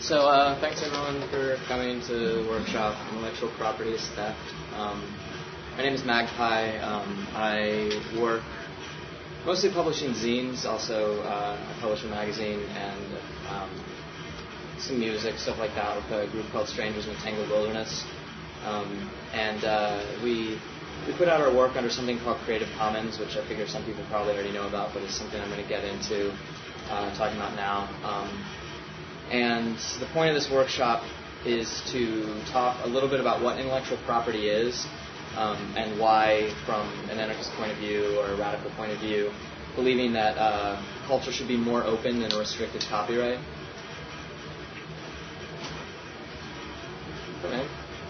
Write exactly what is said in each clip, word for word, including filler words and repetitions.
So uh, thanks everyone for coming to the workshop, Intellectual Property is Theft. Um, my name is Magpie. Um, I work mostly publishing zines. Also, uh, I publish a magazine and um, some music, stuff like that, with a group called Strangers in the Tangled Wilderness. Um, and uh, we we put out our work under something called Creative Commons, which I figure some people probably already know about, but it's something I'm going to get into uh, talking about now. Um, And the point of this workshop is to talk a little bit about what intellectual property is um, and why, from an anarchist point of view or a radical point of view, believing that uh, culture should be more open than a restricted copyright. Okay.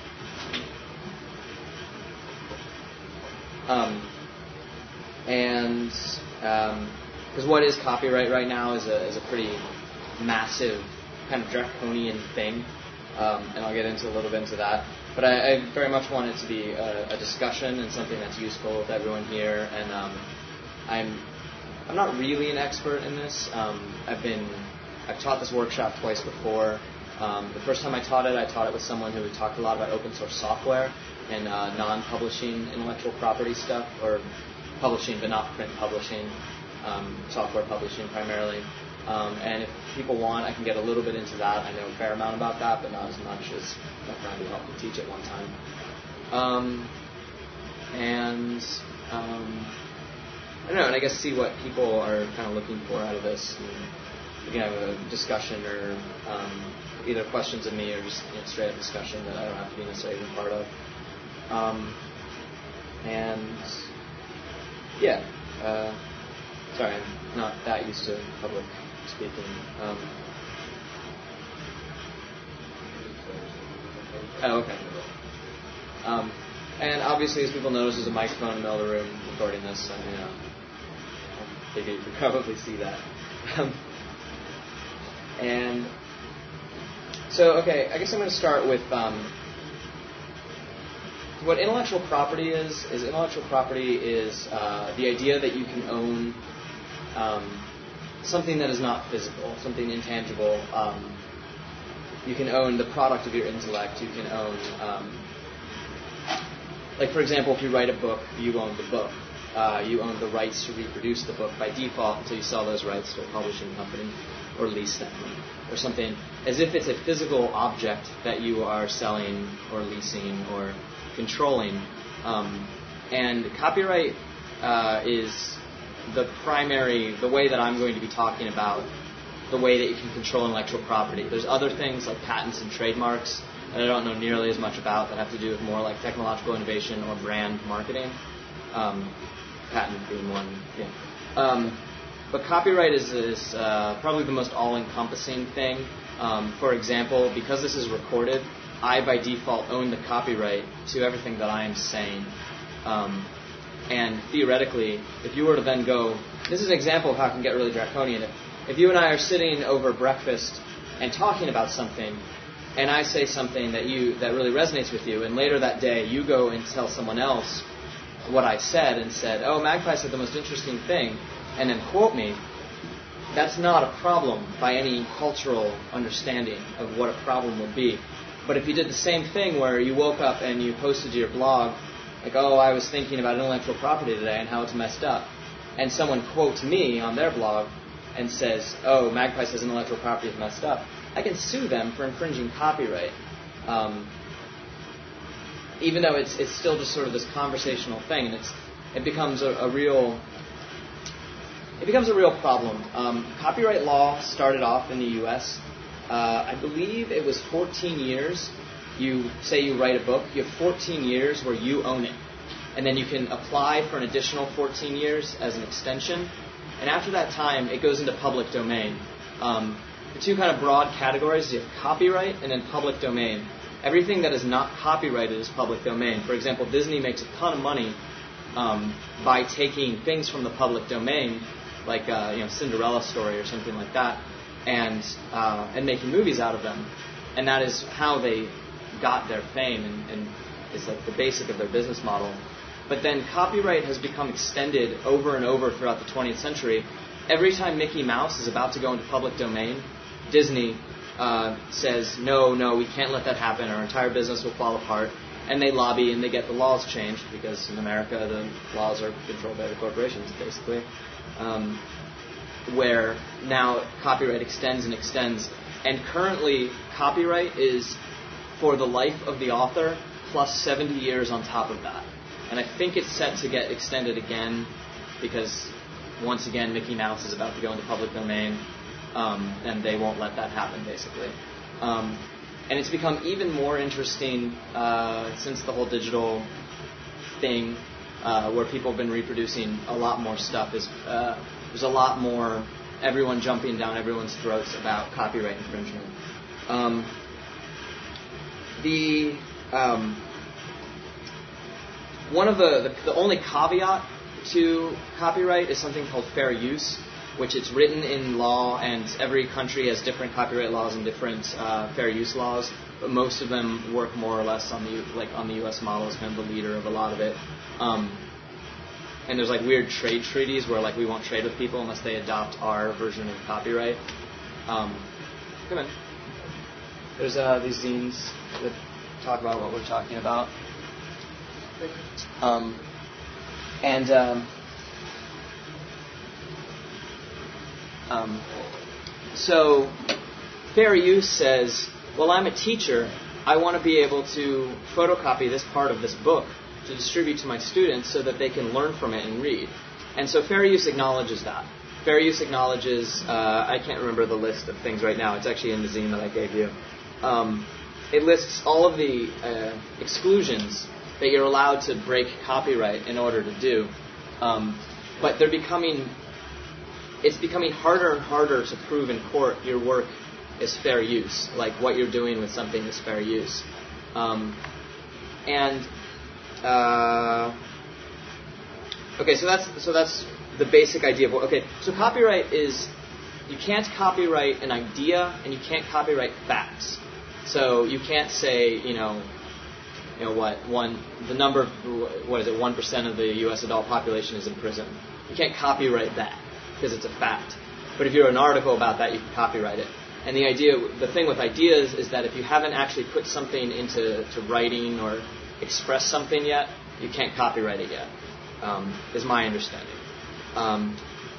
Um, and because um, what is copyright right now is a, is a pretty massive kind of draconian thing, um, and I'll get into a little bit into that. But I, I very much want it to be a, a discussion and something that's useful with everyone here. And um, I'm I'm not really an expert in this. Um, I've been I've taught this workshop twice before. Um, the first time I taught it, I taught it with someone who talked a lot about open source software and uh, non-publishing intellectual property stuff, or publishing but not print publishing, um, software publishing primarily. Um, and if people want, I can get a little bit into that. I know a fair amount about that, but not as much as my friend who helped me teach it one time. Um, and um, I don't know, and I guess see what people are kind of looking for out of this. And we can have a discussion, or um, either questions of me, or just you know, straight up discussion that I don't have to be necessarily a part of. Um, and yeah, uh, sorry, I'm not that used to public speaking. Um, oh, okay. Um, and obviously, as people notice, there's a microphone in the middle of the room recording this, so, you know, I figure you can probably see that. Um, and so, okay, I guess I'm going to start with um, what intellectual property is. Is intellectual property is uh, the idea that you can own um, something that is not physical, something intangible. Um, you can own the product of your intellect. You can own, um, like for example, if you write a book, you own the book. Uh, you own the rights to reproduce the book by default until you sell those rights to a publishing company or lease them or something, as if it's a physical object that you are selling or leasing or controlling. Um, and copyright uh, is the primary, the way that I'm going to be talking about the way that you can control intellectual property. There's other things like patents and trademarks that I don't know nearly as much about that have to do with more like technological innovation or brand marketing. Um, patent being one, yeah. Um, but copyright is, is uh, probably the most all-encompassing thing. Um, for example, because this is recorded, I by default own the copyright to everything that I am saying. Um, And theoretically, if you were to then go, this is an example of how it can get really draconian. If, if you and I are sitting over breakfast and talking about something, and I say something that you that really resonates with you, and later that day you go and tell someone else what I said and said, oh, Magpie said the most interesting thing, and then quote me, that's not a problem by any cultural understanding of what a problem would be. But if you did the same thing where you woke up and you posted to your blog, like, oh, I was thinking about intellectual property today and how it's messed up, and someone quotes me on their blog and says, oh, Magpie says intellectual property is messed up, I can sue them for infringing copyright. Um, even though it's it's still just sort of this conversational thing, and it's it becomes a, a real it becomes a real problem. Um, copyright law started off in the U S Uh, I believe it was fourteen years. You say you write a book, you have fourteen years where you own it. And then you can apply for an additional fourteen years as an extension. And after that time, it goes into public domain. Um, the two kind of broad categories, you have copyright and then public domain. Everything that is not copyrighted is public domain. For example, Disney makes a ton of money um, by taking things from the public domain, like uh, you know Cinderella story or something like that, and uh, and making movies out of them. And that is how they got their fame, and, and is like the basic of their business model. But then copyright has become extended over and over throughout the twentieth century. Every time Mickey Mouse is about to go into public domain, Disney uh, says, no, no, we can't let that happen. Our entire business will fall apart. And they lobby and they get the laws changed because in America the laws are controlled by the corporations, basically. Um, where now copyright extends and extends. And currently, copyright is for the life of the author plus seventy years on top of that. And I think it's set to get extended again because, once again, Mickey Mouse is about to go into public domain, um, and they won't let that happen, basically. Um, and it's become even more interesting uh, since the whole digital thing, uh, where people have been reproducing a lot more stuff. Is uh, There's a lot more everyone jumping down everyone's throats about copyright infringement. Um, the um, one of the, the the only caveat to copyright is something called fair use, which it's written in law, and every country has different copyright laws and different uh, fair use laws. But most of them work more or less on the like on the U S model is kind of the leader of a lot of it. Um, And there's like weird trade treaties where like we won't trade with people unless they adopt our version of copyright. Um, come in. There's uh, these zines that talk about what we're talking about. Um, and um, um, so fair use says, well, I'm a teacher. I want to be able to photocopy this part of this book to distribute to my students so that they can learn from it and read. And so fair use acknowledges that. Fair use acknowledges, uh, I can't remember the list of things right now. It's actually in the zine that I gave you. Um, it lists all of the uh, exclusions that you're allowed to break copyright in order to do. Um, but they're becoming, it's becoming harder and harder to prove in court your work is fair use. Like what you're doing with something is fair use. Um, and Uh, okay, so that's so that's the basic idea of what, okay. So copyright is you can't copyright an idea and you can't copyright facts. So you can't say you know you know what one the number what is it one percent of the U S adult population is in prison. You can't copyright that because it's a fact. But if you're an article about that, you can copyright it. And the idea, the thing with ideas is that if you haven't actually put something into to writing or express something yet, you can't copyright it yet, um, is my understanding. Um,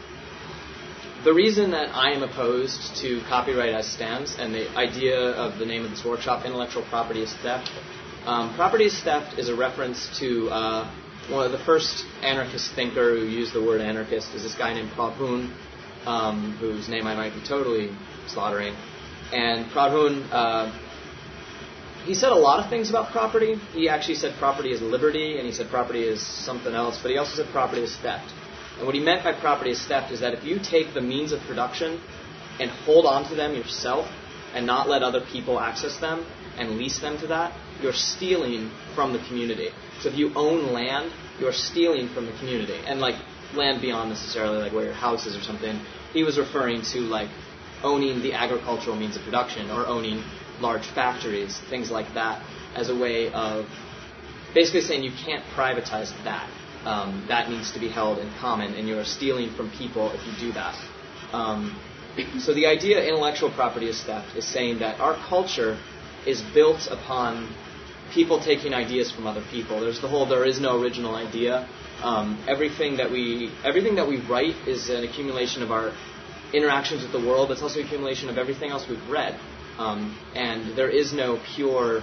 the reason that I am opposed to copyright as stands, and the idea of the name of this workshop, Intellectual Property is Theft. Um, property is theft is a reference to uh, one of the first anarchist thinker who used the word anarchist is this guy named Proudhon, um, whose name I might be totally slaughtering. And Proudhon, uh, he said a lot of things about property. He actually said property is liberty, and he said property is something else, but he also said property is theft. And what he meant by property is theft is that if you take the means of production and hold on to them yourself and not let other people access them and lease them to that, you're stealing from the community. So if you own land, you're stealing from the community. And like land beyond necessarily like where your house is or something. He was referring to like owning the agricultural means of production or owning large factories, things like that, as a way of basically saying you can't privatize that. Um, that needs to be held in common, and you're stealing from people if you do that. Um, so the idea of intellectual property is theft is saying that our culture is built upon people taking ideas from other people. There's the whole there is no original idea. Um, everything that we everything that we write is an accumulation of our interactions with the world. It's also an accumulation of everything else we've read. Um, and there is no pure,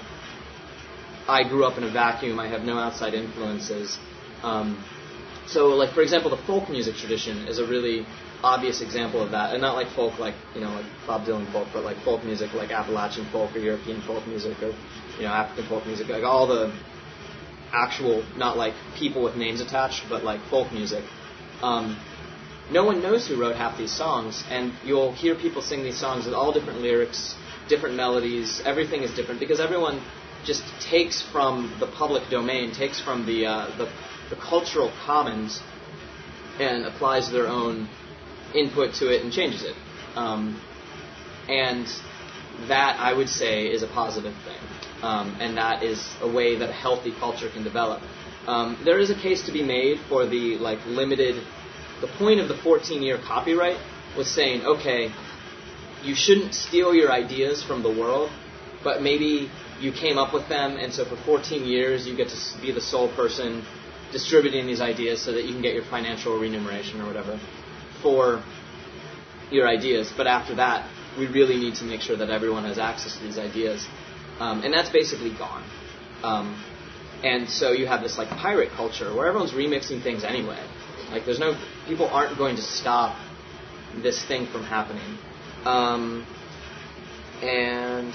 I grew up in a vacuum, I have no outside influences. Um, so, like, for example, the folk music tradition is a really obvious example of that. And not like folk like, you know, like Bob Dylan folk, but like folk music like Appalachian folk or European folk music or, you know, African folk music. Like all the actual, not like people with names attached, but like folk music. Um, no one knows who wrote half these songs, and you'll hear people sing these songs with all different lyrics, different melodies, everything is different, because everyone just takes from the public domain, takes from the, uh, the, the cultural commons, and applies their own input to it and changes it. Um, and that, I would say, is a positive thing. Um, and that is a way that a healthy culture can develop. Um, there is a case to be made for the like limited... The point of the fourteen-year copyright was saying, okay, you shouldn't steal your ideas from the world, but maybe you came up with them, and so for fourteen years you get to be the sole person distributing these ideas so that you can get your financial remuneration or whatever for your ideas. But after that, we really need to make sure that everyone has access to these ideas. Um, and that's basically gone. Um, and so you have this like pirate culture where everyone's remixing things anyway. Like there's no, people aren't going to stop this thing from happening. Um, and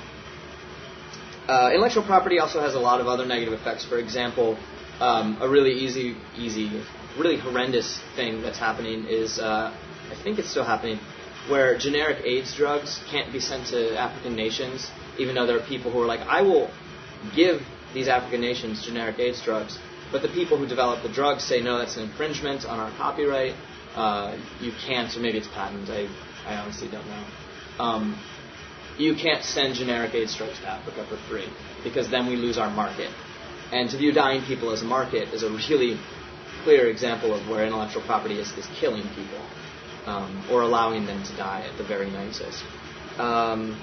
uh, intellectual property also has a lot of other negative effects. For example, um, a really easy, easy, really horrendous thing that's happening is, uh, I think it's still happening, where generic AIDS drugs can't be sent to African nations, even though there are people who are like, I will give these African nations generic AIDS drugs, but the people who develop the drugs say, no, that's an infringement on our copyright, uh, you can't, or maybe it's patent, I, I honestly don't know. Um, you can't send generic AIDS drugs to Africa for free, because then we lose our market. And to view dying people as a market is a really clear example of where intellectual property is, is killing people. Um, or allowing them to die at the very nicest. Um,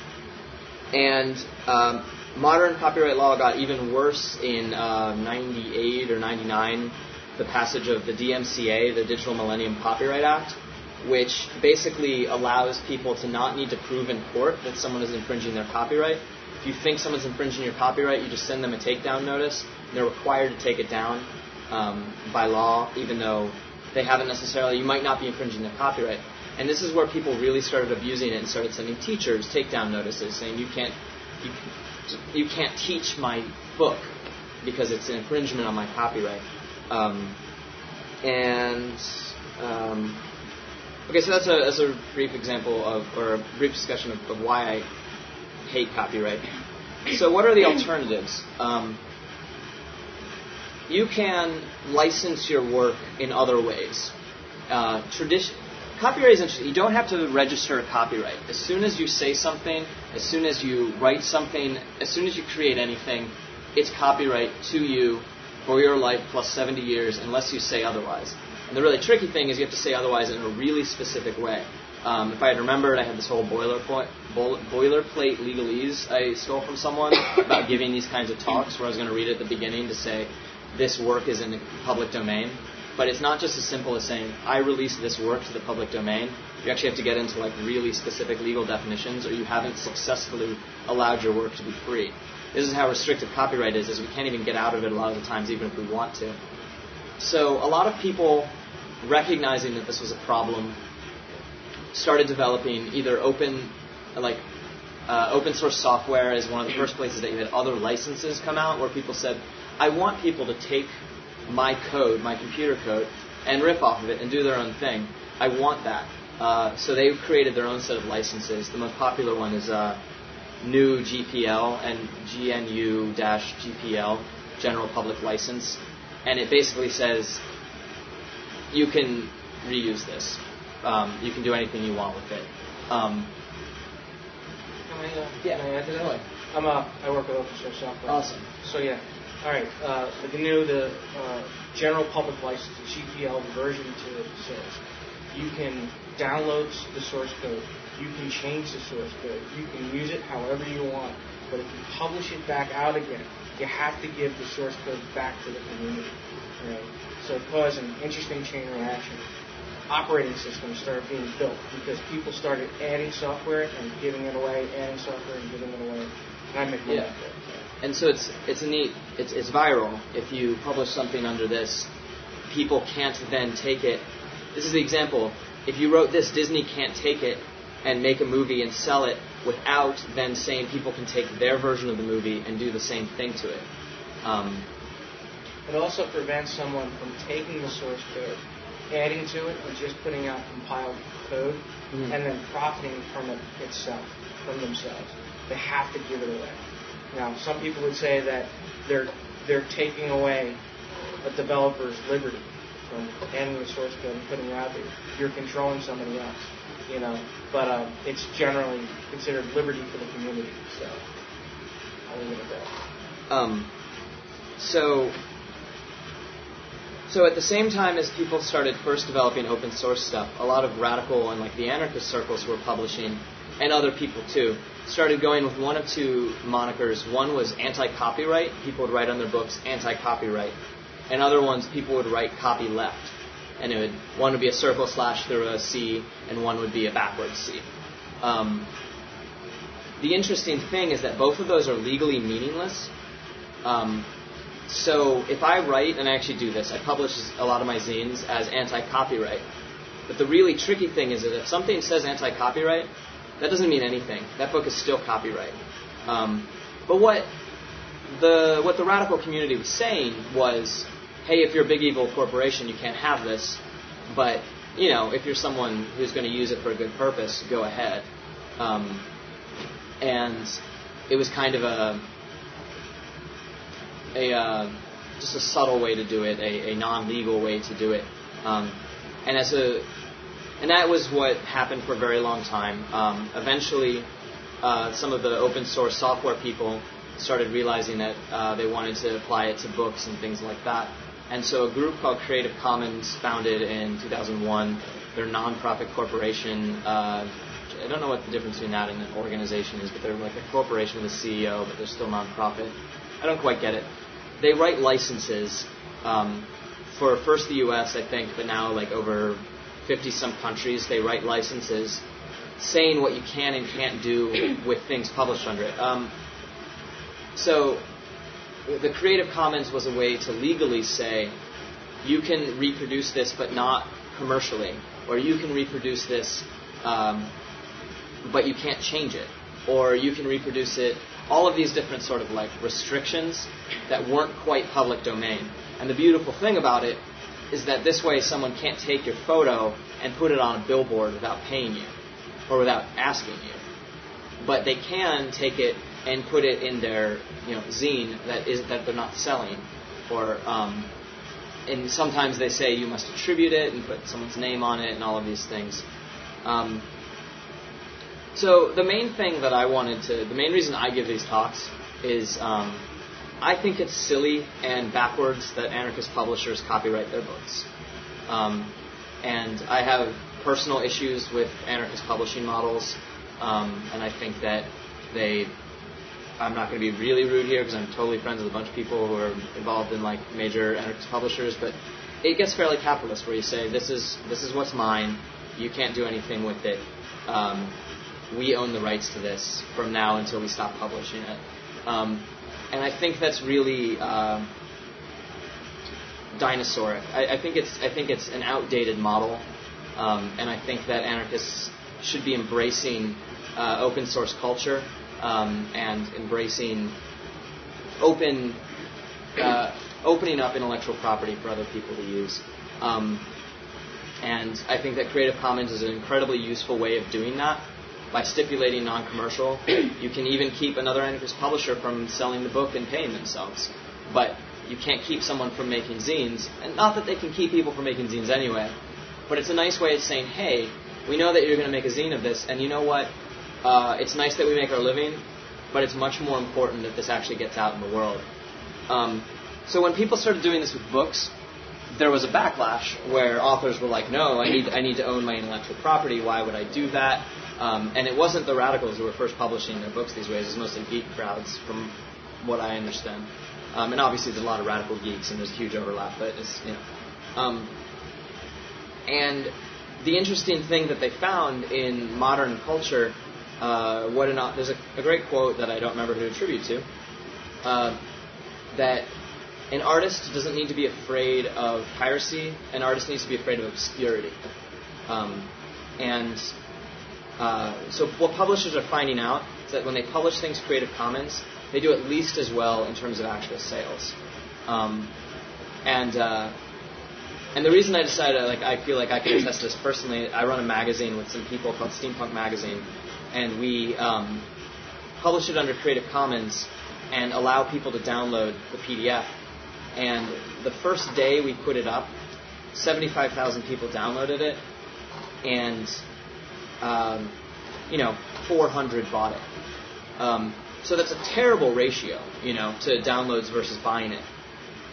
and um, modern copyright law got even worse in uh, ninety-eight or ninety-nine, the passage of the D M C A, the Digital Millennium Copyright Act, which basically allows people to not need to prove in court that someone is infringing their copyright. If you think someone's infringing your copyright, you just send them a takedown notice. They're required to take it down um, by law, even though they haven't necessarily, you might not be infringing their copyright. And this is where people really started abusing it and started sending teachers takedown notices saying you can't you, you can't teach my book because it's an infringement on my copyright. Um, and um, okay, so that's a that's a brief example of, or a brief discussion of, of why I hate copyright. So what are the alternatives? Um, You can license your work in other ways. Uh, tradition, copyright is interesting. You don't have to register a copyright. As soon as you say something, as soon as you write something, as soon as you create anything, it's copyright to you for your life plus seventy years unless you say otherwise. And the really tricky thing is you have to say otherwise in a really specific way. Um, if I had remembered, I had this whole boilerplate, boilerplate legalese I stole from someone about giving these kinds of talks where I was going to read it at the beginning to say, this work is in the public domain. But it's not just as simple as saying, I release this work to the public domain. You actually have to get into like really specific legal definitions, or you haven't successfully allowed your work to be free. This is how restrictive copyright is, is we can't even get out of it a lot of the times, even if we want to. So a lot of people, recognizing that this was a problem, started developing either open, like uh, open source software as one of the first places that you had other licenses come out, where people said, I want people to take my code, my computer code, and rip off of it and do their own thing. I want that. Uh, so they created their own set of licenses. The most popular one is uh, G N U G P L and G N U-G P L, General Public License. And it basically says you can reuse this. Um, you can do anything you want with it. Um, Can I, uh, yeah, can I add to that? totally. I'm a, I work with open source software. Awesome. So yeah, all right. Uh, the G N U, the uh, General Public License, the G P L, the version two says you can download the source code, you can change the source code, you can use it however you want. But if you publish it back out again, you have to give the source code back to the community. Right? So it caused an interesting chain reaction. Operating systems started being built because people started adding software and giving it away, adding software and giving it away. And I make money Yeah. off it. And so it's it's a neat, it's it's viral. If you publish something under this, people can't then take it. This is the example. If you wrote this, Disney can't take it and make a movie and sell it without then saying people can take their version of the movie and do the same thing to it. Um, It also prevents someone from taking the source code, adding to it, and just putting out compiled code, mm-hmm. and then profiting from it itself, from themselves. They have to give it away. Now, some people would say that they're they're taking away a developer's liberty from adding the source code and putting it out there. You're controlling somebody else, you know. But uh, it's generally considered liberty for the community. So I'll leave it at that. um, so So at the same time as people started first developing open source stuff, a lot of radical and like the anarchist circles who were publishing, and other people too, started going with one of two monikers. One was anti-copyright. People would write on their books anti-copyright. And other ones, people would write copyleft. And it would, one would be a circle slash through a C, and one would be a backwards C. Um, the interesting thing is that both of those are legally meaningless. Um, so if I write, and I actually do this, I publish a lot of my zines as anti-copyright. But the really tricky thing is that if something says anti-copyright, that doesn't mean anything. That book is still copyright. Um, but what the what the radical community was saying was, hey, if you're a big evil corporation, you can't have this. But, you know, if you're someone who's going to use it for a good purpose, go ahead. Um, and it was kind of a a uh, just a subtle way to do it, a, a non-legal way to do it. Um, and as a and that was what happened for a very long time. Um, eventually, uh, some of the open source software people started realizing that uh, they wanted to apply it to books and things like that. And so a group called Creative Commons, founded in two thousand one, they're a non-profit corporation. Uh, I don't know what the difference between that and an organization is, but they're like a corporation with a C E O, but they're still non-profit. I don't quite get it. They write licenses um, for first the U S, I think, but now like over fifty-some countries, they write licenses saying what you can and can't do with things published under it. Um, so the Creative Commons was a way to legally say, you can reproduce this but not commercially, or you can reproduce this um, but you can't change it, or you can reproduce it, all of these different sort of like restrictions that weren't quite public domain. And the beautiful thing about it is that this way someone can't take your photo and put it on a billboard without paying you or without asking you. But they can take it and put it in their, you know, zine that is that they're not selling, or um, and sometimes they say you must attribute it and put someone's name on it and all of these things. Um, so the main thing that I wanted to, the main reason I give these talks is um, I think it's silly and backwards that anarchist publishers copyright their books. Um, and I have personal issues with anarchist publishing models, um, and I think that they, I'm not going to be really rude here because I'm totally friends with a bunch of people who are involved in like major anarchist publishers, but it gets fairly capitalist where you say, this is this is what's mine, you can't do anything with it, um, we own the rights to this from now until we stop publishing it. Um, and I think that's really uh, dinosauric. I, I think it's I think it's an outdated model, um, and I think that anarchists should be embracing uh, open source culture um, and embracing open uh, opening up intellectual property for other people to use. Um, and I think that Creative Commons is an incredibly useful way of doing that. By stipulating non-commercial, you can even keep another anarchist publisher from selling the book and paying themselves. But you can't keep someone from making zines. And not that they can keep people from making zines anyway. But it's a nice way of saying, hey, we know that you're going to make a zine of this, and you know what? Uh, it's nice that we make our living, but it's much more important that this actually gets out in the world. Um, so when people started doing this with books, there was a backlash where authors were like, no, I need I need to own my intellectual property. Why would I do that? Um, and it wasn't the radicals who were first publishing their books these ways. It was mostly geek crowds, from what I understand. Um, and obviously there's a lot of radical geeks, and there's huge overlap. But it's, you know, um, and the interesting thing that they found in modern culture, uh, what an there's a, a great quote that I don't remember who to attribute to, uh, that an artist doesn't need to be afraid of piracy. An artist needs to be afraid of obscurity. Um, and Uh, so what publishers are finding out is that when they publish things Creative Commons, they do at least as well in terms of actual sales. Um, and uh, and the reason I decided, like, I feel like I can attest this personally, I run a magazine with some people called Steampunk Magazine, and we um, publish it under Creative Commons and allow people to download the P D F. And the first day we put it up, seventy-five thousand people downloaded it, and Um, you know, four hundred bought it. Um, so that's a terrible ratio, you know, to downloads versus buying it.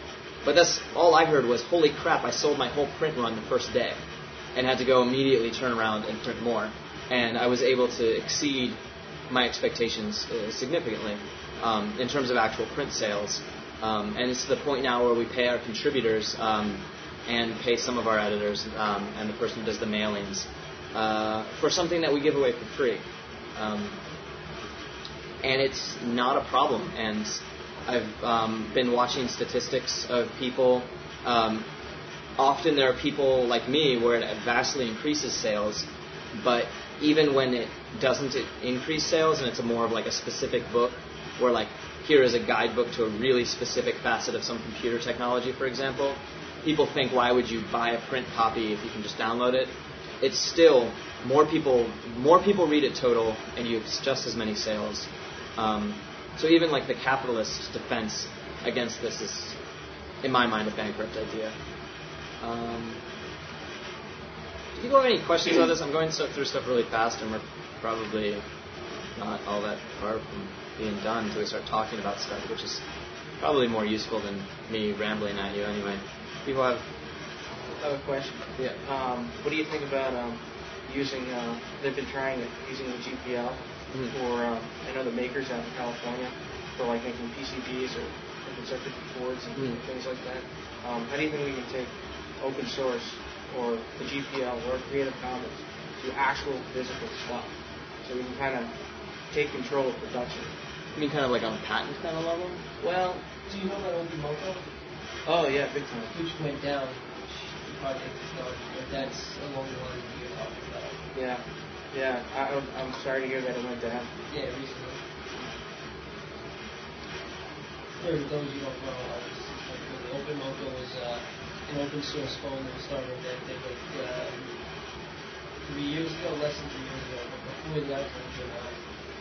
But that's all I heard was, holy crap, I sold my whole print run the first day and had to go immediately turn around and print more. And I was able to exceed my expectations uh, significantly um, in terms of actual print sales. Um, and it's to the point now where we pay our contributors um, and pay some of our editors um, and the person who does the mailings uh, for something that we give away for free. Um, and it's not a problem. And I've um, been watching statistics of people. Um, often there are people like me where it vastly increases sales, but even when it doesn't increase sales and it's a more of like a specific book where like here is a guidebook to a really specific facet of some computer technology, for example, people think, why would you buy a print copy if you can just download it? It's still more people more people read it total and you have just as many sales. Um, so even like the capitalist defense against this is, in my mind, a bankrupt idea. Um, do you have any questions on this? I'm going through stuff really fast, and we're probably not all that far from being done until we start talking about stuff, which is probably more useful than me rambling at you anyway. People have... I have a question. Yeah. Um, what do you think about um, using, uh, they've been trying it, using the G P L mm-hmm. for, um, I know the makers out in California, for like making P C Bs or printed circuit boards and mm-hmm. things like that. Um, how do you think we can take open source or the G P L or Creative Commons to actual physical stuff so we can kind of take control of production? You mean kind of like on a patent kind of level? Well, do you know about OpenMoko? Oh, yeah, big time. Which went down, which the project is done, but that's along the lines that you're talking about. Yeah, yeah. I, I'm sorry to hear that it went down. Yeah, recently. For those who don't know, I was, OpenMoko was uh, an open source phone that was started that they like uh, three years ago, less than three years ago, but before the iPhone came out.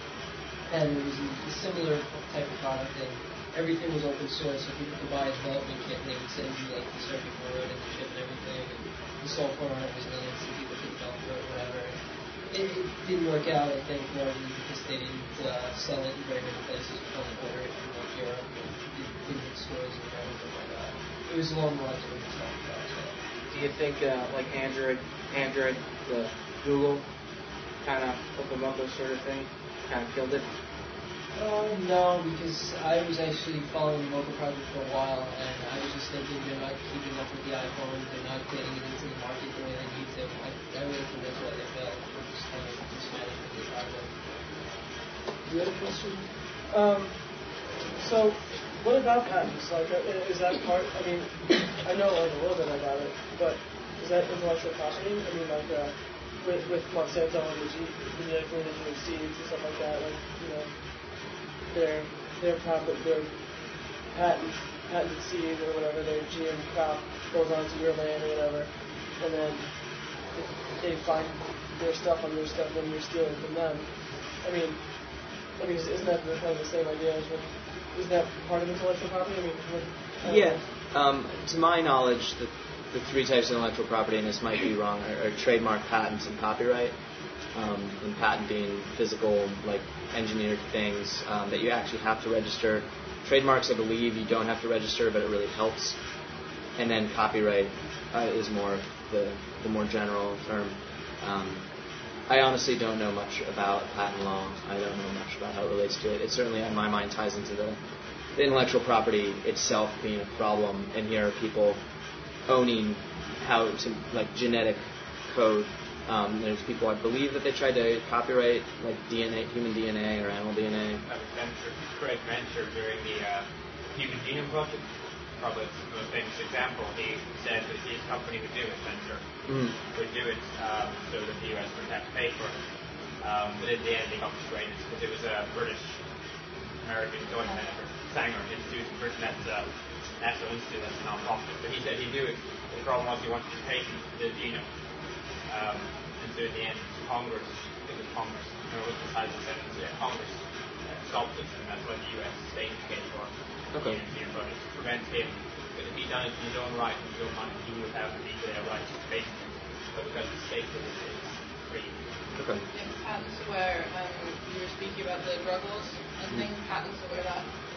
And it was a similar type of product, and everything was open source, so people could buy a development kit, and they would send you like the circuit board and the chip and everything, and the software on it was Linux, and people could develop it or whatever. It, it didn't work out, I think, largely because they didn't uh, sell it in very many places. You could only order it in like Europe, and didn't hit stores and everything like that. It was along the lines of what you're talking about. So. Do you think uh, like Android, Android, the Google kind of OpenMoko sort of thing, kind of killed it? Uh, no, because I was actually following the Mocha project for a while, and I was just thinking they're not keeping up with the iPhone, they're not getting it into the market the way they need to. I, I really think that's why they failed. They're just kind of mismanaged with the project. You had a question? Um, so, what about patents? Like, uh, is that part? I mean, I know like a little bit about it, but is that intellectual property? I mean, like uh, with with Monsanto and the G, genetically engineered seeds and stuff like that, like you know. Their their proper their patent patented seed or whatever, their G M crop goes onto your land or whatever, and then if they find their stuff on your stuff, then you're stealing from them. I mean, I mean, isn't that kind of the same idea as what? Is that part of intellectual property? I mean, what, yeah. Um, to my knowledge, the the three types of intellectual property, and this might be wrong, are, are trademark, patents, and copyright. Um, and patent being physical, like engineered things um, that you actually have to register. Trademarks, I believe, you don't have to register, but it really helps. And then copyright uh, is more the the more general term. Um, I honestly don't know much about patent law. I don't know much about how it relates to it. It certainly, in my mind, ties into the, the intellectual property itself being a problem. And here are people owning how to like genetic code. Um, there's people, I believe, that they tried to copyright like D N A, human D N A or animal D N A. That was Venture, Craig Venture during the uh, Human Genome Project. Probably the most famous example. He said that his company would do it, Venture, mm. would do it um, so that the U S would have to pay for it. Um, but in the end, they got persuaded because it was a British-American joint venture, Sanger Institute, British National Institute, that's a non-profit. But he said he'd do it. The problem was he wanted to pay the genome. Um, and so in the end, Congress, I think it was Congress, I don't know what the size of the Senate is, Congress uh, stopped it, and that's why the U S state paid for okay. the G M project to prevent him. But if he'd done it in his own right, in his own money, he would have legal rights to pay for it. But because the state did it, it's free. Okay. Yeah, patents where um, you were speaking about the drug laws and things, patents are where that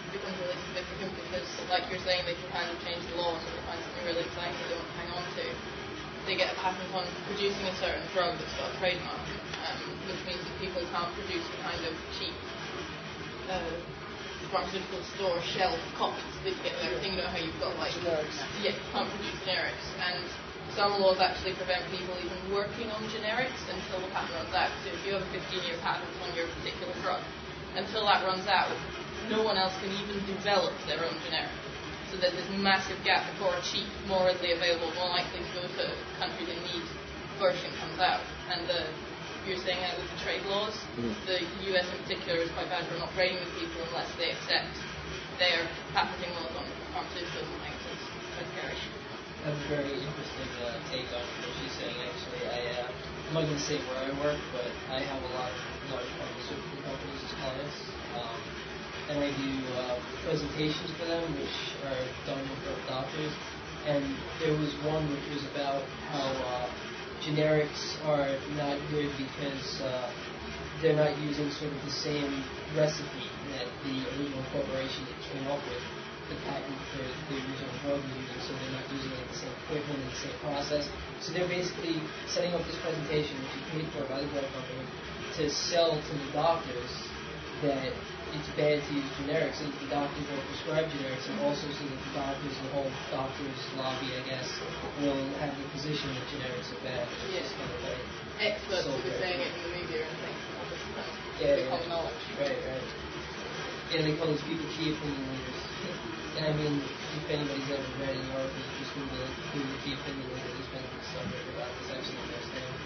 becomes really significant because, like you're saying, they can kind of change the law, so they find something really exciting they don't hang on to. They get a patent on producing a certain drug that's got a trademark, um, which means that people can't produce the kind of cheap uh, pharmaceutical store shelf copies that you get with everything. You know how you've got like generics. Yeah, you can't produce generics, and some laws actually prevent people even working on generics until the patent runs out. So if you have a fifteen-year patent on your particular drug, until that runs out, no one else can even develop their own generic. So there's this massive gap before a cheap, more readily available, more likely to go to countries in need version comes out. And the, you're saying that with the trade laws, mm-hmm. the U S in particular is quite bad for not trading with people unless they accept their patenting laws on pharmaceuticals and things. It's quite scary. That's a very interesting uh, take on what she's saying. Actually, I, uh, I'm not going to say where I work, but I have a lot of large pharmaceutical companies as clients. Um, and I do uh, presentations for them, which are done in front of doctors. And there was one which was about how uh, generics are not good because uh, they're not using sort of the same recipe that the original corporation that came up with the patent for the original drug was using, so they're not using it in the same equipment and the same process. So they're basically setting up this presentation, which is paid for by the drug company, to sell to the doctors that it's bad to use generics, and the doctors will prescribe generics, and also so that the doctors, the whole doctors lobby, I guess, will have the position that generics are bad. Yes. Kind of like experts so will be saying it in the media and things. Yeah, yeah. Common yeah. knowledge. Right, right. Yeah, they call those people key opinion leaders. And I mean, if anybody's ever read any articles, just Google it, Google the key opinion leader. There's been a subject about this actually in this thing.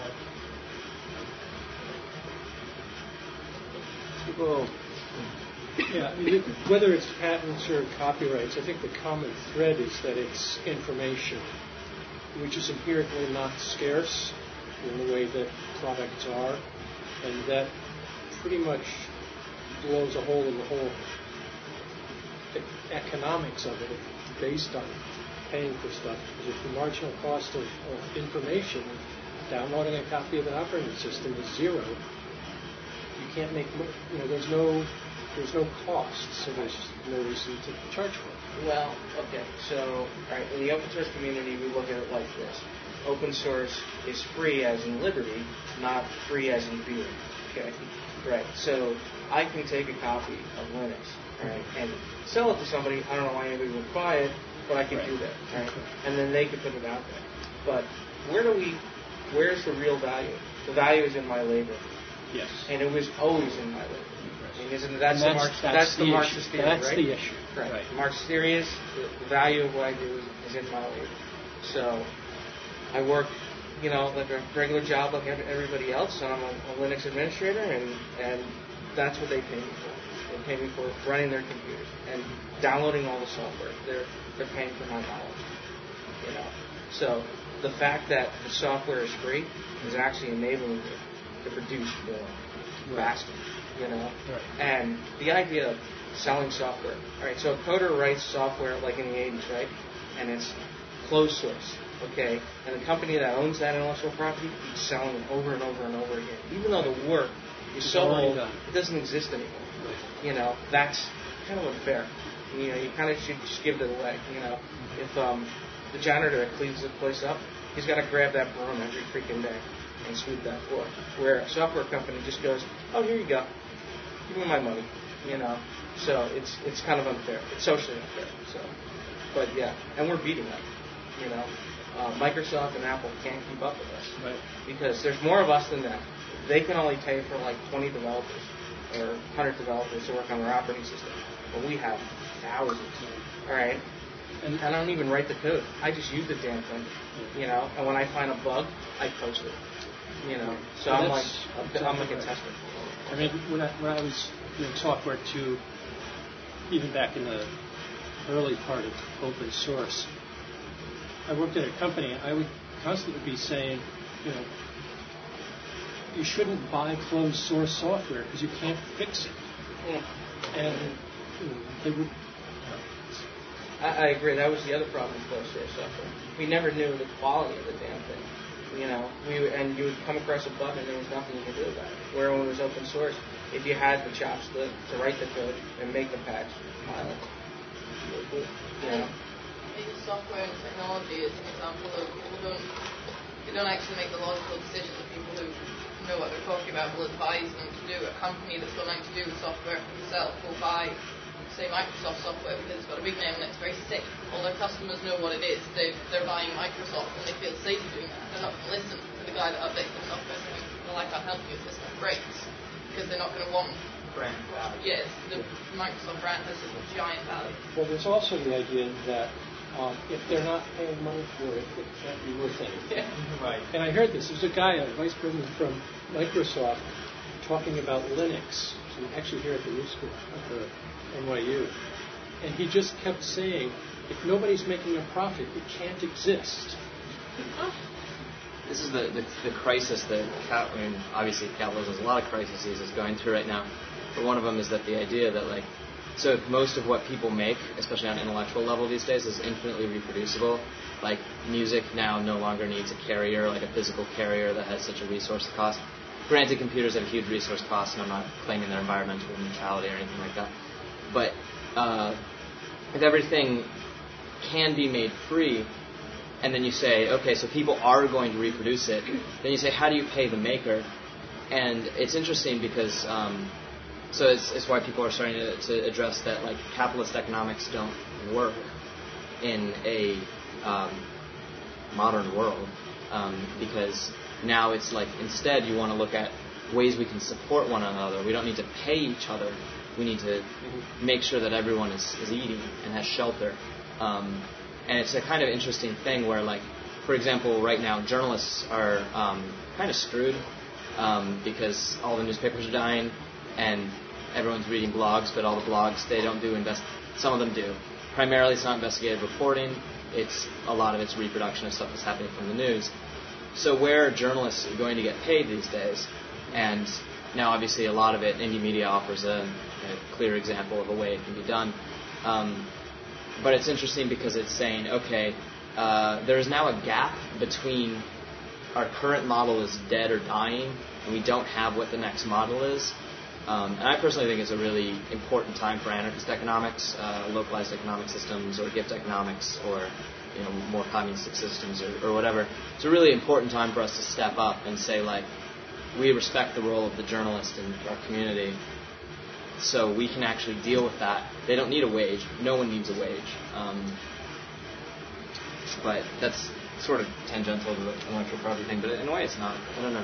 Well, yeah, I mean, whether it's patents or copyrights, I think the common thread is that it's information, which is inherently not scarce in the way that products are, and that pretty much blows a hole in the whole e- economics of it, based on paying for stuff. Because if the marginal cost of, of information, downloading a copy of an operating system is zero, you can't make, you know, there's no, there's no cost, so there's no reason to charge for it. Well, okay, so, all right, in the open source community, we look at it like this. Open source is free as in liberty, not free as in beer. Okay, right. So I can take a copy of Linux, right, and sell it to somebody. I don't know why anybody would buy it, but I can right. do that, right? And then they can put it out there. But where do we? Where's the real value? The value is in my labor. Yes. And it was always in my labor. I mean, isn't that's, that's the, Marx, that's that's the, the Marxist issue. theory, that's right? That's the issue. Right. right. Marxist theory is the, the value of what I do is, is in my labor. So I work, you know, like a regular job like everybody else. I'm a, a Linux administrator, and, and that's what they pay me for. They pay me for running their computers and downloading all the software. They're they're paying for my knowledge, you know. So the fact that the software is free is actually enabling me to produce more faster, you know. Right. And the idea of selling software. All right, so a coder writes software like in the eighties, right? And it's closed source. Okay, and the company that owns that intellectual property keeps selling it over and over and over again, even though the work is so old, it doesn't exist anymore. Right. You know, that's kind of unfair. You know, you kind of should just give it away. You know, if um, the janitor that cleans the place up, he's got to grab that broom every freaking day and sweep that floor. Where a software company just goes, oh, here you go, give me my money. You know, so it's it's kind of unfair. It's socially unfair. So, but yeah, and we're beating them. You know. Uh, Microsoft and Apple can't keep up with us, right? Because there's more of us than them. They can only pay for like twenty developers or one hundred developers to work on their operating system, but we have thousands. All right, and I don't even write the code. I just use the damn thing, you know. And when I find a bug, I post it, you know. So well, I'm like, exactly I'm like a tester. I mean, when I when I was doing software too, even back in the early part of open source, I worked at a company, I would constantly be saying, you know, you shouldn't buy closed source software because you can't fix it. Yeah. And you know, they would. You know, I, I agree. That was the other problem with closed source software. We never knew the quality of the damn thing. You know, we and you would come across a bug and there was nothing you could do about it. Where when it was open source, if you had the chops to, to write the code and make the patch, pilot, you know. Maybe software and technology is an example of people don't they don't actually make the logical decision. The people who know what they're talking about will advise them to do. A company that's got nothing to do with software itself will buy, say, Microsoft software because it's got a big name and it's very safe. All their customers know what it is. They, they're buying Microsoft and they feel safe doing that. They're not going to listen to the guy that updates their software saying, well, I can't help you if this one breaks, because they're not going to want brand value. Yes, the Microsoft brand has this giant value. Well, there's also the idea that um, if they're not paying money for it, it can't be worth anything. Yeah. Right. And I heard this. There's a guy, a vice president from Microsoft, talking about Linux, so actually here at the U School, at the N Y U. And he just kept saying, if nobody's making a profit, it can't exist. This is the, the, the crisis that, I mean, obviously capitalism has a lot of crises it's going through right now. But one of them is that the idea that, like, so if most of what people make, especially on an intellectual level these days, is infinitely reproducible, like music now no longer needs a carrier, like a physical carrier that has such a resource cost. Granted, computers have a huge resource cost, and I'm not claiming their environmental neutrality or anything like that. But uh, if everything can be made free, and then you say, okay, so people are going to reproduce it, then you say, how do you pay the maker? And it's interesting because, um, so it's, it's why people are starting to, to address that, like, capitalist economics don't work in a um, modern world, um, because now it's like, instead you want to look at ways we can support one another. We don't need to pay each other. We need to make sure that everyone is, is eating and has shelter. Um, and it's a kind of interesting thing where, like, for example, right now journalists are um, kind of screwed um, because all the newspapers are dying and everyone's reading blogs, but all the blogs, they don't do invest. Some of them do. Primarily, it's not investigative reporting. It's a lot of it's reproduction of stuff that's happening from the news. So where are journalists going to get paid these days? And now, obviously, a lot of it, indie media offers a, a clear example of a way it can be done. Um, but it's interesting because it's saying, okay, uh, there is now a gap between our current model is dead or dying, and we don't have what the next model is. Um, and I personally think it's a really important time for anarchist economics, uh, localized economic systems, or gift economics, or, you know, more communistic systems, or, or whatever. It's a really important time for us to step up and say, like, we respect the role of the journalist in our community, so we can actually deal with that. They don't need a wage. No one needs a wage. Um, but that's sort of tangential to the intellectual property thing, but in a way it's not. I don't know.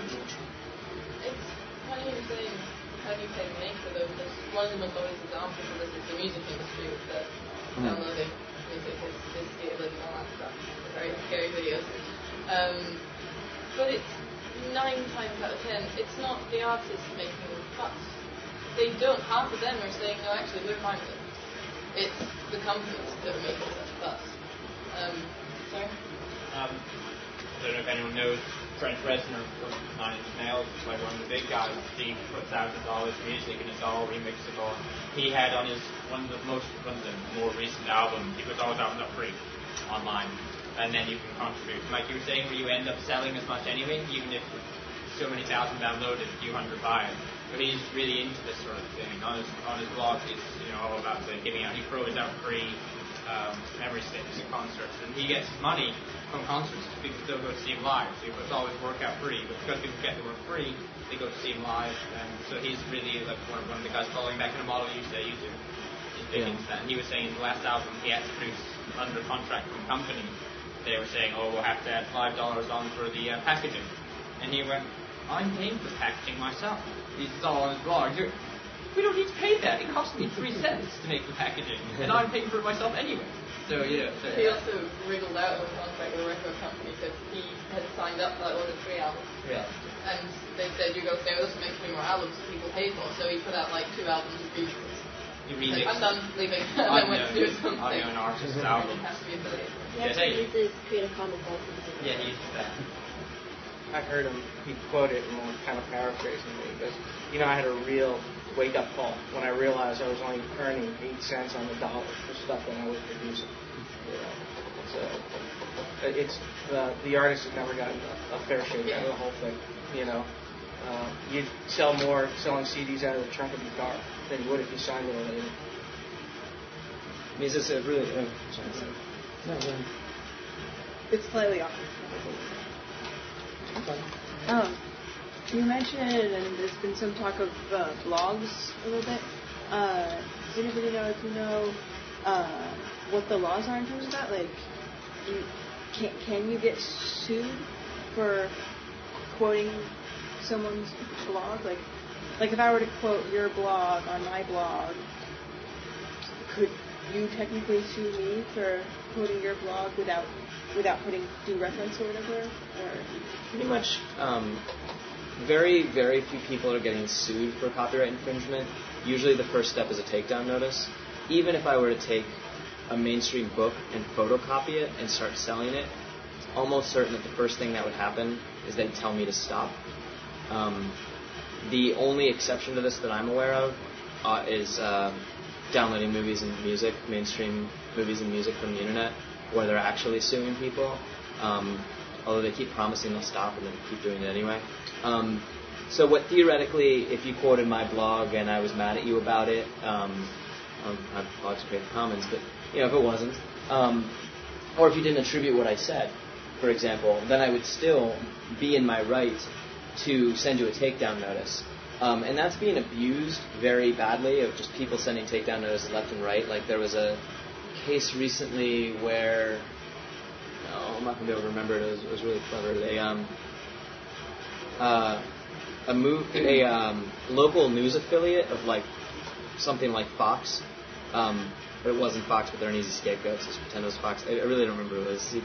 It's funny you're saying, how do you pay the maker, though? Because one of the most obvious examples of this is the music industry, with the mm-hmm. downloading music is, is stealing and all that stuff. Very scary videos. Um, but it's nine times out of ten, it's not the artists making the cuts. They don't. Half of them are saying, no, actually, we're fine with it. It's the companies that are making such cuts. Um, sorry? Um, I don't know if anyone knows Trent Reznor from Nine Inch Nails, like one of the big guys. He puts out his all his music and it's all remixable. He had on his one of the most one of the more recent albums, he puts all his albums up free online, and then you can contribute. Like you were saying, where you end up selling as much anyway, even if so many thousand downloaded, a few hundred buy it. But he's really into this sort of thing. On his on his blog, he's you know all about the giving out. He throws out free um, memory sticks at concerts, and he gets money from concerts. People still go to see him live, so he puts all his work out free. But because people get the work free, they go to see him live, and so he's really like one of, one of the guys following back in the model you say you do. He's big into that. And he was saying in the last album he had to produce under contract from a company. They were saying, oh, we'll have to add five dollars on for the uh, packaging, and he went, I'm paying for packaging myself. He's all on his blog. You're, we don't need to pay that. It cost me three cents to make the packaging, and I'm paying for it myself anyway. So, you know. So, he also wriggled out of a contract with a record company because he had signed up for that order three albums. Yeah. And they said, you go, okay, well, this will make three more albums that people pay for. So he put out like two albums of remixes. You remix. Like, I'm done leaving. And then went to do something. I know an artist's album. It has to be affiliated. He actually uses Creative Commons license. Yeah, he uses that. I've heard him, he quoted and I'm kind of paraphrasing me, because, you know, I had a real wake-up call when I realized I was only earning eight cents on the dollar for stuff that I was producing. You know? So, it's, the, the artist has never gotten a, a fair shake out of the whole thing, you know. uh, you'd sell more selling C Ds out of the trunk of your car than you would if you signed with a label. I mean, is this a really... Uh, sorry. No, no. It's slightly off. Um, you mentioned, and there's been some talk of uh, blogs a little bit. Uh, does anybody know if you know uh, what the laws are in terms of that? Like, you, can can you get sued for quoting someone's blog? Like, like if I were to quote your blog on my blog, could you technically sue me for quoting your blog without without putting due reference or whatever? Or pretty much, um, very, very few people are getting sued for copyright infringement. Usually the first step is a takedown notice. Even if I were to take a mainstream book and photocopy it and start selling it, it's almost certain that the first thing that would happen is they'd tell me to stop. Um, the only exception to this that I'm aware of uh, is uh, downloading movies and music, mainstream movies and music from the internet, where they're actually suing people, um, although they keep promising they'll stop and then keep doing it anyway. Um, so what theoretically, if you quoted my blog and I was mad at you about it, um, I have blogs to Creative Commons, but you know, if it wasn't, um, or if you didn't attribute what I said, for example, then I would still be in my right to send you a takedown notice. Um, and that's being abused very badly, of just people sending takedown notices left and right. Like there was a case recently where, oh, I'm not going to be able to remember it, it was, it was really clever. They, um, uh, a, move, a um, local news affiliate of like something like Fox, um, but it wasn't Fox, but they're an easy scapegoat, so just pretend it was Fox. I, I really don't remember who it was.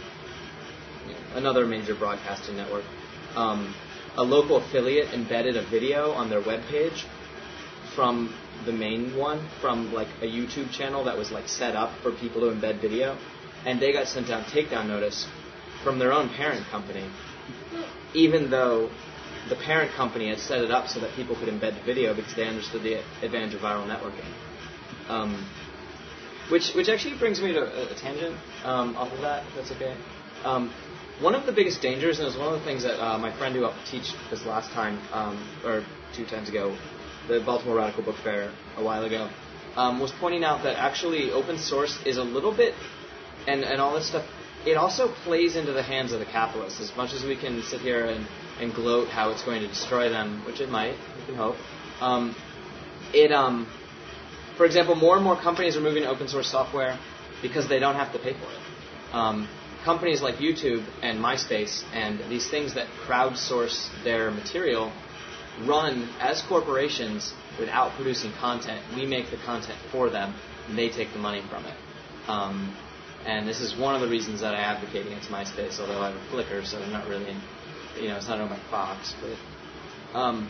Another major broadcasting network. Um, a local affiliate embedded a video on their webpage from the main one, from like a YouTube channel that was like set up for people to embed video, and they got sent down takedown notice from their own parent company, even though the parent company had set it up so that people could embed the video because they understood the advantage of viral networking. Um, which which actually brings me to a, a tangent um, off of that, if that's okay. Um, one of the biggest dangers, and it was one of the things that uh, my friend who helped teach this last time, um, or two times ago, the Baltimore Radical Book Fair a while ago, um, was pointing out that actually open source is a little bit, and, and all this stuff, it also plays into the hands of the capitalists. As much as we can sit here and, and gloat how it's going to destroy them, which it might, we can hope, um, it, um, for example, more and more companies are moving to open source software because they don't have to pay for it. Um, companies like YouTube and MySpace and these things that crowdsource their material run as corporations without producing content. We make the content for them, and they take the money from it. Um, and this is one of the reasons that I advocate against MySpace, although I have a Flickr, so I'm not really, in, you know, it's not owned by Fox. But, um,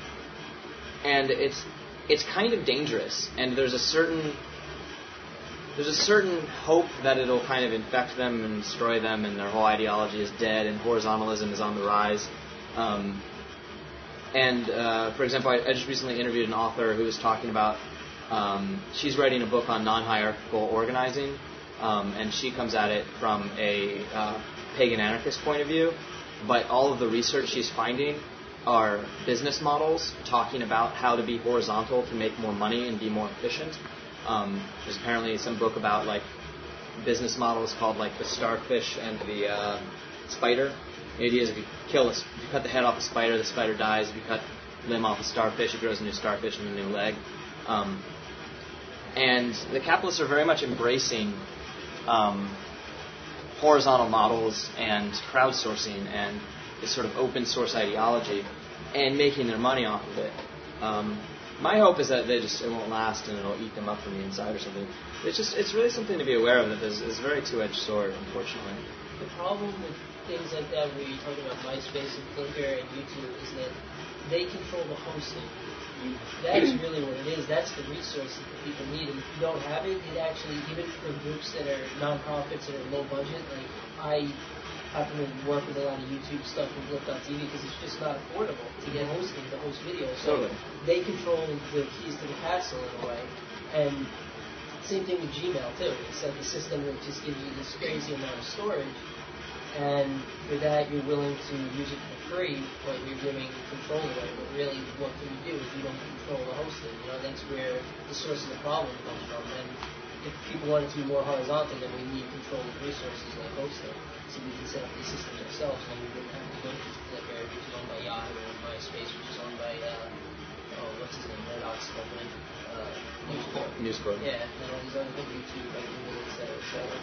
and it's it's kind of dangerous, and there's a certain there's a certain hope that it'll kind of infect them and destroy them, and their whole ideology is dead, and horizontalism is on the rise. Um, And, uh, for example, I, I just recently interviewed an author who was talking about, um, she's writing a book on non-hierarchical organizing, um, and she comes at it from a uh, pagan anarchist point of view, but all of the research she's finding are business models talking about how to be horizontal to make more money and be more efficient. Um, there's apparently some book about, like, business models called, like, the starfish and the uh, spider. The idea is if you kill a, if you cut the head off a spider, the spider dies. If you cut limb off a starfish, it grows a new starfish and a new leg. Um, and the capitalists are very much embracing um, horizontal models and crowdsourcing and this sort of open source ideology and making their money off of it. Um, my hope is that they just it won't last and it'll eat them up from the inside or something. It's just it's really something to be aware of. That there's it's a very two-edged sword, unfortunately. The problem with things like that, where you're talking about MySpace and Flickr and YouTube, is that they control the hosting. That's really what it is. That's the resource that the people need. And if you don't have it, it actually, even for groups that are non-profits that are low budget, like I happen to work with a lot of YouTube stuff with Blip dot T V because it's just not affordable to get hosting, to host videos. So Totally. they control the keys to the castle in a way. And same thing with Gmail too. It's like a system that just gives you this crazy amount of storage. And for that, you're willing to use it for free, but you're giving control away. But really, what can you do if you don't control the hosting? You know, that's where the source of the problem comes from. And if people want it to be more horizontal, then we need control of resources like hosting. So we can set up these systems ourselves, and we wouldn't have to go to Flickr, which is owned by Yahoo, or MySpace, which is owned by, uh, oh, what's his name, Murdoch's company? Uh, Newsport. Newsport. Yeah, and all these other things, YouTube, like Google, et cetera, et cetera.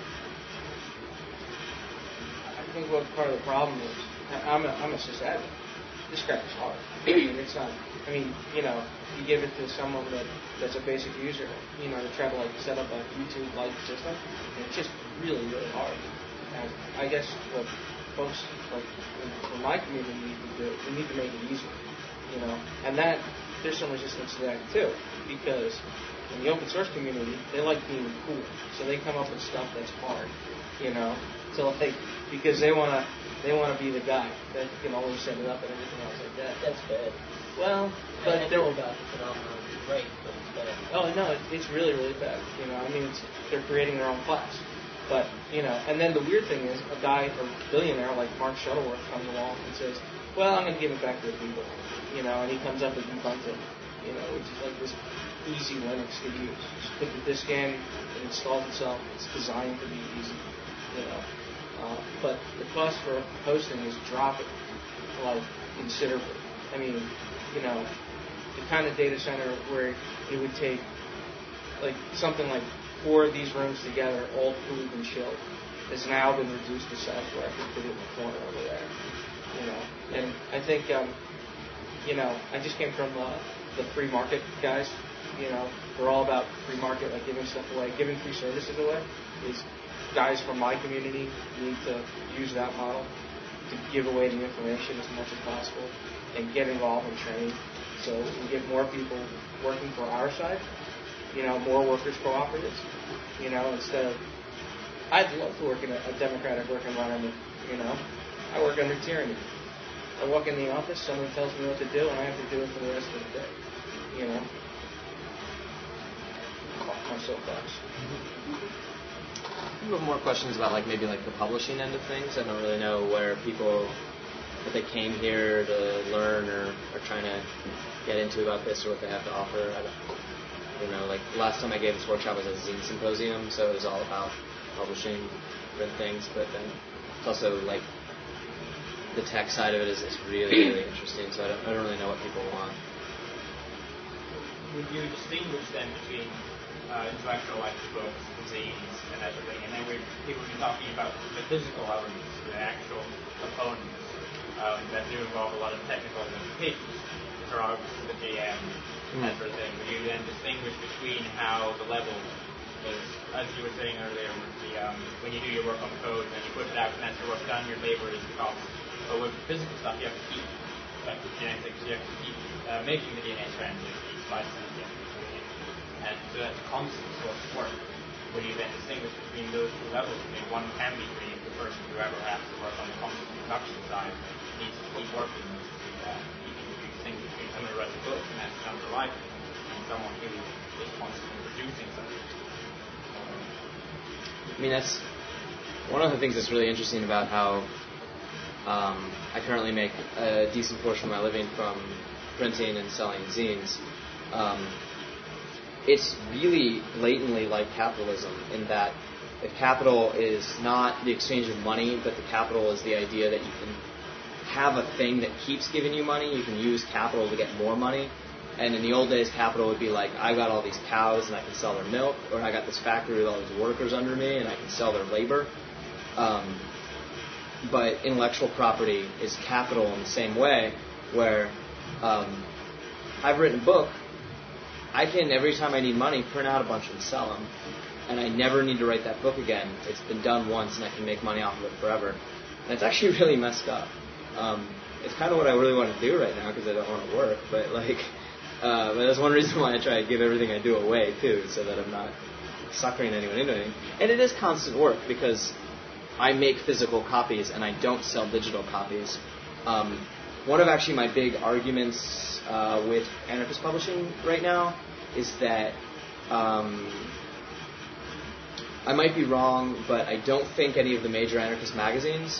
I think what part of the problem is, I'm a, I'm a sysadmin. This crap is hard. I mean, it's not, I mean, you know, you give it to someone that, that's a basic user, you know, to try to like set up a YouTube-like system, and it's just really, really hard. And I guess what folks like in, in my community need to do, we need to make it easier, you know, and that, there's some resistance to that too, because in the open source community, they like being cool, so they come up with stuff that's hard, you know, so like, because they want to they want to be the guy that can always set it up and everything else like that. That's bad. Well, but I they're know about the phenomenon. It's great, but it's bad. oh no, it, it's really really bad. You know, I mean, it's, they're creating their own class. But you know, and then the weird thing is, a guy or billionaire like Mark Shuttleworth comes along and says, "Well, I'm going to give it back to the people." You know, and he comes up with Ubuntu. You know, which is like this easy Linux to use. Just put the disk in, it installs itself. It's designed to be easy. You know. Uh, but the cost for hosting is dropping, like, considerably. I mean, you know, the kind of data center where it would take, like, something like four of these rooms together, all cooled and chilled, has now been reduced to size where I can put it in the corner over there. You know, and I think, um, you know, I just came from uh, the free market guys. You know, they're all about free market, like giving stuff away, giving free services away. Is guys from my community need to use that model to give away the information as much as possible and get involved in training so we get more people working for our side, you know, more workers' cooperatives, you know, instead of, I'd love to work in a, a democratic work environment, you know. I work under tyranny. I walk in the office, someone tells me what to do, and I have to do it for the rest of the day, you know. Caught my soapbox. I have more questions about like maybe like the publishing end of things. I don't really know where people, if they came here to learn or are trying to get into about this or what they have to offer. I don't, I don't know. Like last time I gave this workshop was a zine symposium, so it was all about publishing different things. But then it's also like the tech side of it is, is really really interesting. So I don't I don't really know what people want. Would you distinguish then between uh, intellectual like books, zines, and everything, and then we people will be talking about the physical elements, the actual components um, that do involve a lot of technical implications, the drugs, the G M, mm. that sort of thing. Would you then distinguish between how the level is, as you were saying earlier, with the um, when you do your work on code and then you put it out and that's your work done, your labor is the cost. But with physical stuff, you have to keep, like with genetics, you have to keep uh, making the D N A strands, you have to keep splicing it, you have to keep doing it. And so that's a constant source of work. Would you then distinguish between those two levels? I mean, one can be free if the person who ever has to work on the constant production side needs to keep working to do that. You can distinguish between someone who writes a book and has to come to life and someone who is constantly producing something. I mean, that's one of the things that's really interesting about how um, I currently make a decent portion of my living from printing and selling zines. Um, it's really blatantly like capitalism in that if capital is not the exchange of money, but the capital is the idea that you can have a thing that keeps giving you money, you can use capital to get more money. And in the old days, capital would be like, I got all these cows and I can sell their milk, or I got this factory with all these workers under me and I can sell their labor. Um, but intellectual property is capital in the same way, where um, I've written a book. I can, every time I need money, print out a bunch and sell them. And I never need to write that book again. It's been done once and I can make money off of it forever. And it's actually really messed up. Um, it's kind of what I really want to do right now because I don't want to work. But like, uh, but that's one reason why I try to give everything I do away too, so that I'm not suckering anyone into anything. And it is constant work because I make physical copies and I don't sell digital copies. Um, one of actually my big arguments uh, with anarchist publishing right now is that um, I might be wrong, but I don't think any of the major anarchist magazines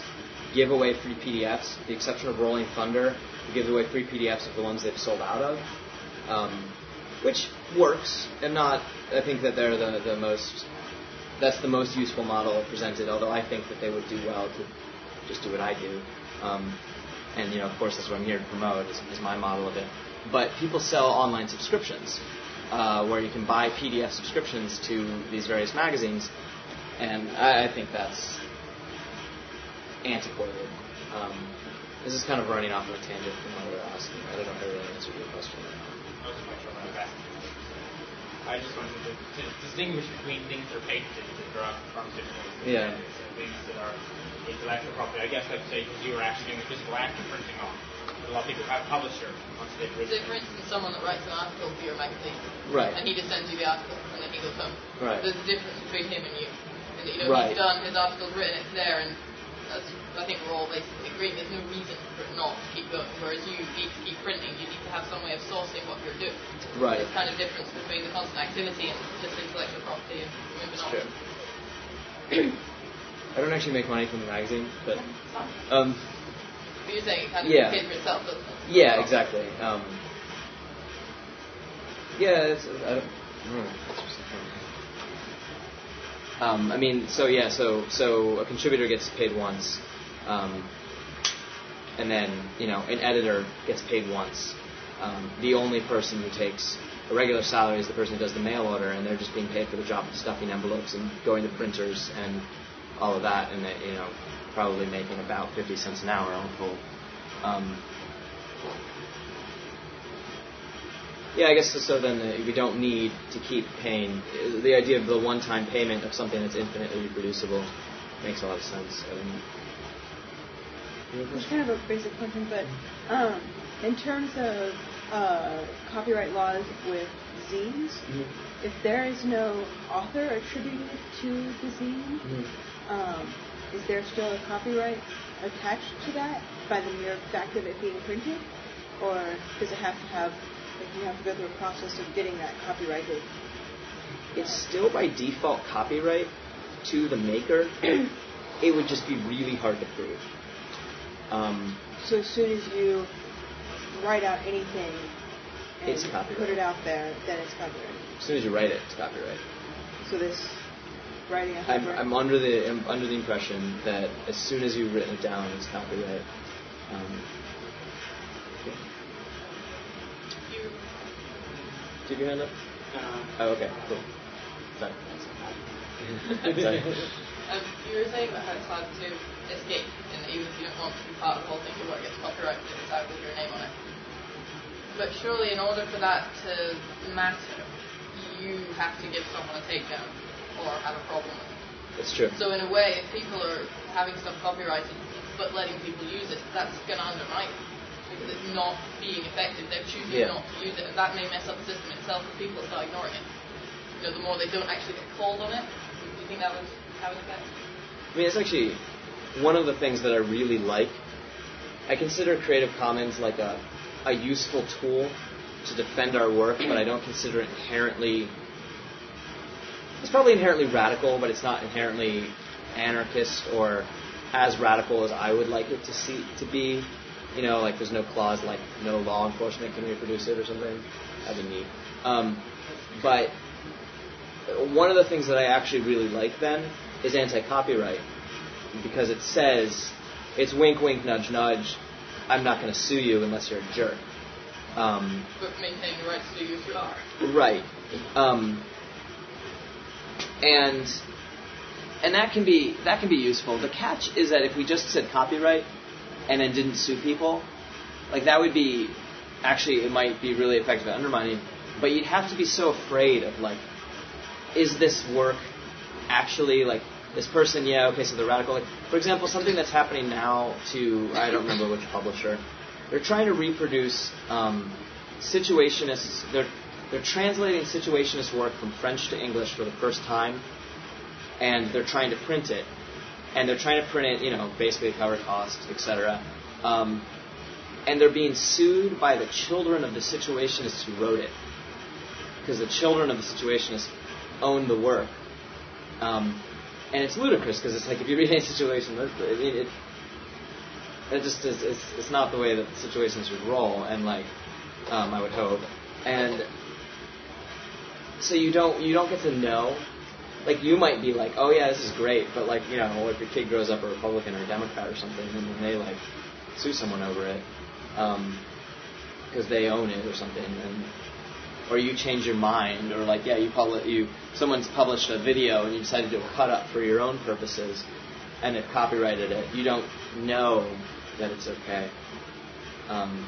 give away free P D Fs. With the exception of Rolling Thunder, who gives away free P D Fs of the ones they've sold out of, um, which works. And not, I think that they're the, the most, that's the most useful model presented, although I think that they would do well to just do what I do. Um, and, you know, of course, that's what I'm here to promote, is, is my model of it. But people sell online subscriptions, uh, where you can buy P D F subscriptions to these various magazines, and I, I think that's antiquated. Um, this is kind of running off on a tangent from what we were asking. I don't know if I really answered your question. I was quite sure about that. I just wanted to, to distinguish between things that are patented, that are pharmaceuticals, Yeah. and things that are intellectual property. I guess I'd say because you were actually doing the physical act of printing off. A lot of people have publisher once they've written. So, for instance, someone that writes an article for your magazine, Right. and he just sends you the article, and then he goes home. Right. There's a difference between him and you. And, you know, Right. he's done, his article's written, it's there, and that's, I think we're all basically agreeing there's no reason for it not to keep going. Whereas you need to keep printing, you need to have some way of sourcing what you're doing. Right. There's kind of difference between the constant activity and just intellectual property and moving That's on. true. I don't actually make money from the magazine, but um, But you're saying it kind of Yeah. pays for itself, doesn't it? yeah, exactly. Um, yeah, it's, I don't, I don't know. Um, I mean, so yeah, so so a contributor gets paid once, um, and then you know an editor gets paid once. Um, the only person who takes a regular salary is the person who does the mail order, and they're just being paid for the job of stuffing envelopes and going to printers and all of that, and they, you know probably making about fifty cents an hour all told. Um, Yeah, I guess so, so then uh, we don't need to keep paying. Uh, The idea of the one-time payment of something that's infinitely reproducible makes a lot of sense. I mean, It's kind of a basic question, but um, in terms of uh, copyright laws with zines, mm-hmm. if there is no author attributed to the zine, Mm-hmm. um, is there still a copyright attached to that by the mere fact of it being printed? Or does it have to have, like, you have to go through a process of getting that copyrighted? It's still by default copyright to the maker. It would just be really hard to prove. Um, So as soon as you write out anything and It's copyright. put it out there, then it's copyrighted. as soon as you write it, it's copyright. So this writing a I'm, hyper- I'm under the I'm under the impression that as soon as you've written it down, it's copyright. Um, yeah. You, Did your hand up? Uh, Oh, okay, cool. Sorry. Sorry. um, you were saying about how it's hard to escape, and even if you don't want to be part of the whole thing, you won't get copyrighted if it's out with your name on it. But surely, in order for that to matter, you have to give someone a takedown or have a problem with it. That's true. So in a way, if people are having stuff copyrighted but letting people use it, that's going to undermine it because it's not being effective. They're choosing Yeah. not to use it, and that may mess up the system itself if people start ignoring it. You know, the more they don't actually get called on it. Do you think that would have an effect? I mean, it's actually one of the things that I really like. I consider Creative Commons like a, a useful tool to defend our work, but I don't consider it inherently... It's probably inherently radical, but it's not inherently anarchist or as radical as I would like it to see to be. You know, like there's no clause like no law enforcement can reproduce it or something. That'd be neat. Um, but one of the things that I actually really like then is anti-copyright, because it says, it's wink, wink, nudge, nudge, I'm not going to sue you unless you're a jerk. Um, But maintain the right to do if you are. right. Um, and and that can be that can be useful. The catch is that if we just said copyright and then didn't sue people, like that would be, actually it might be really effective at undermining, but you'd have to be so afraid of like, is this work actually like, this person, yeah, okay, so they're radical. Like, for example, something that's happening now to, I don't remember which publisher, they're trying to reproduce um, situationists, they're, they're translating situationist work from French to English for the first time, and they're trying to print it. And they're trying to print it, you know, basically cover costs, et cetera. Um, and they're being sued by the children of the situationists who wrote it. Because the children of the situationists own the work. Um, and it's ludicrous, because it's like, if you read any situation, I mean, it, it just is. It's, it's not the way that situations would roll, and like um, I would hope, and so you don't you don't get to know. Like, you might be like, oh, yeah, this is great, but, like, you know, if your kid grows up a Republican or a Democrat or something, and then they, like, sue someone over it because um, they own it or something, and or you change your mind, or, like, yeah, you publish, you someone's published a video and you decide to do a cut-up for your own purposes, and they've copyrighted it, you don't know that it's okay. Um,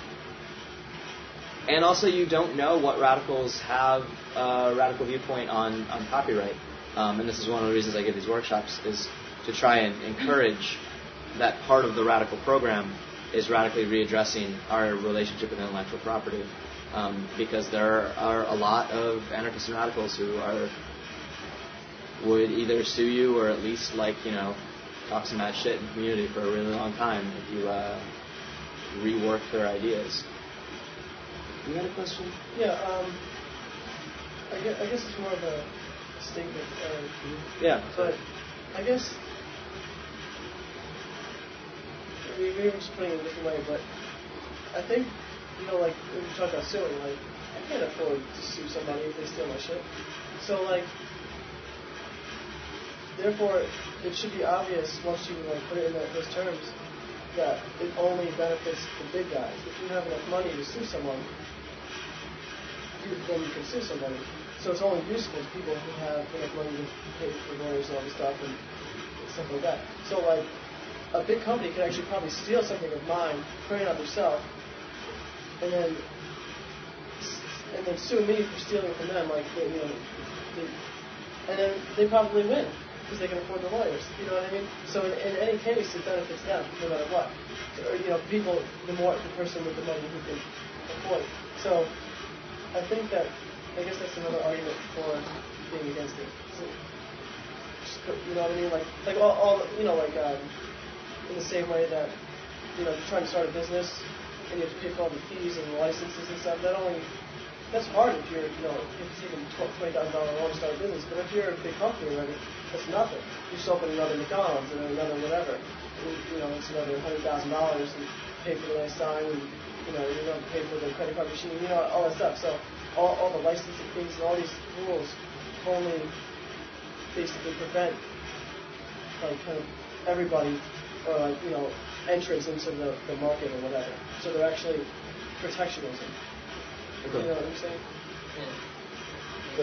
and also, you don't know what radicals have a radical viewpoint on, on copyright. Um, and this is one of the reasons I give these workshops, is to try and encourage that part of the radical program is radically readdressing our relationship with intellectual property. Um, because there are a lot of anarchists and radicals who are would either sue you or at least, like, you know, talk some mad shit in the community for a really long time if you uh, rework their ideas. You had a question? Yeah, um, I guess, I guess it's more of a statement. Uh, yeah. But I guess, I mean, maybe I'm just putting it a different way, but I think, you know, like, when you talk about suing, like, I can't afford to sue somebody if they steal my shit. So, like, therefore, it should be obvious once you, like, put it in that, those terms that it only benefits the big guys. If you have enough money to sue someone, then you can sue somebody. So it's only useful to people who have enough money to pay for lawyers and all this stuff and stuff like that. So, like, a big company could actually probably steal something of mine, print it on themselves, and then and then sue me for stealing from them. Like, they, you know, they, and then they probably win because they can afford the lawyers. You know what I mean? So in, in any case, it benefits them no matter what. Or, you know, people, the more the person with the money who can afford it. So I think that, I guess that's another argument for being against it. So, you know what I mean? Like, like all, all you know, like um, in the same way that, you know, you're trying to start a business and you have to pay for all the fees and the licenses and stuff. That only that's hard if you're, you know, if it's even twenty thousand dollars loan to start a business. But if you're a big company already, that's nothing. You just open another McDonald's and another whatever. And, you know, it's another hundred thousand dollars and pay for the last sign and, you know, you don't pay for the credit card machine, you know, all that stuff. So all, all the licensing things and all these rules only basically prevent, like, kind of everybody, or, like, you know, entrance into the, the market or whatever. So they're actually protectionism. Okay. You know what I'm saying? Yeah.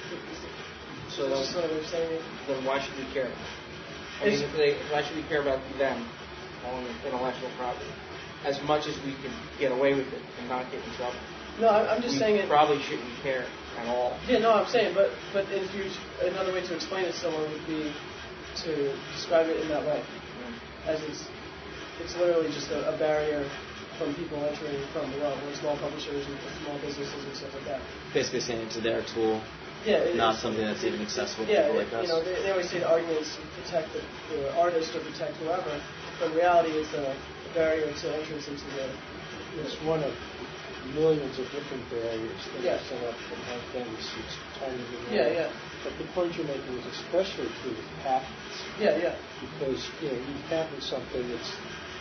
So That's just what I'm saying. Then why should we care? I mean, if they, why should we care about them owning intellectual property? As much as we can get away with it and not get in trouble. No, I'm just we saying it. Probably shouldn't care at all. Yeah, no, I'm saying, but but if you another way to explain it to someone would be to describe it in that way, mm. as it's it's literally just a, a barrier from people entering from below, like small publishers and small businesses and stuff like that. Basically saying it's their tool. Yeah, it, not something that's it, even accessible to yeah, people it, like us. You know, they, they always say the arguments protect the, the artist or protect whoever, but in reality it's a barrier to entrance into the. It's one of millions of different barriers that yeah. are set up that have things. It's tiny. Yeah, yeah. But the point you're making is especially true with patents. Yeah, yeah. Because, you know, you patent something that's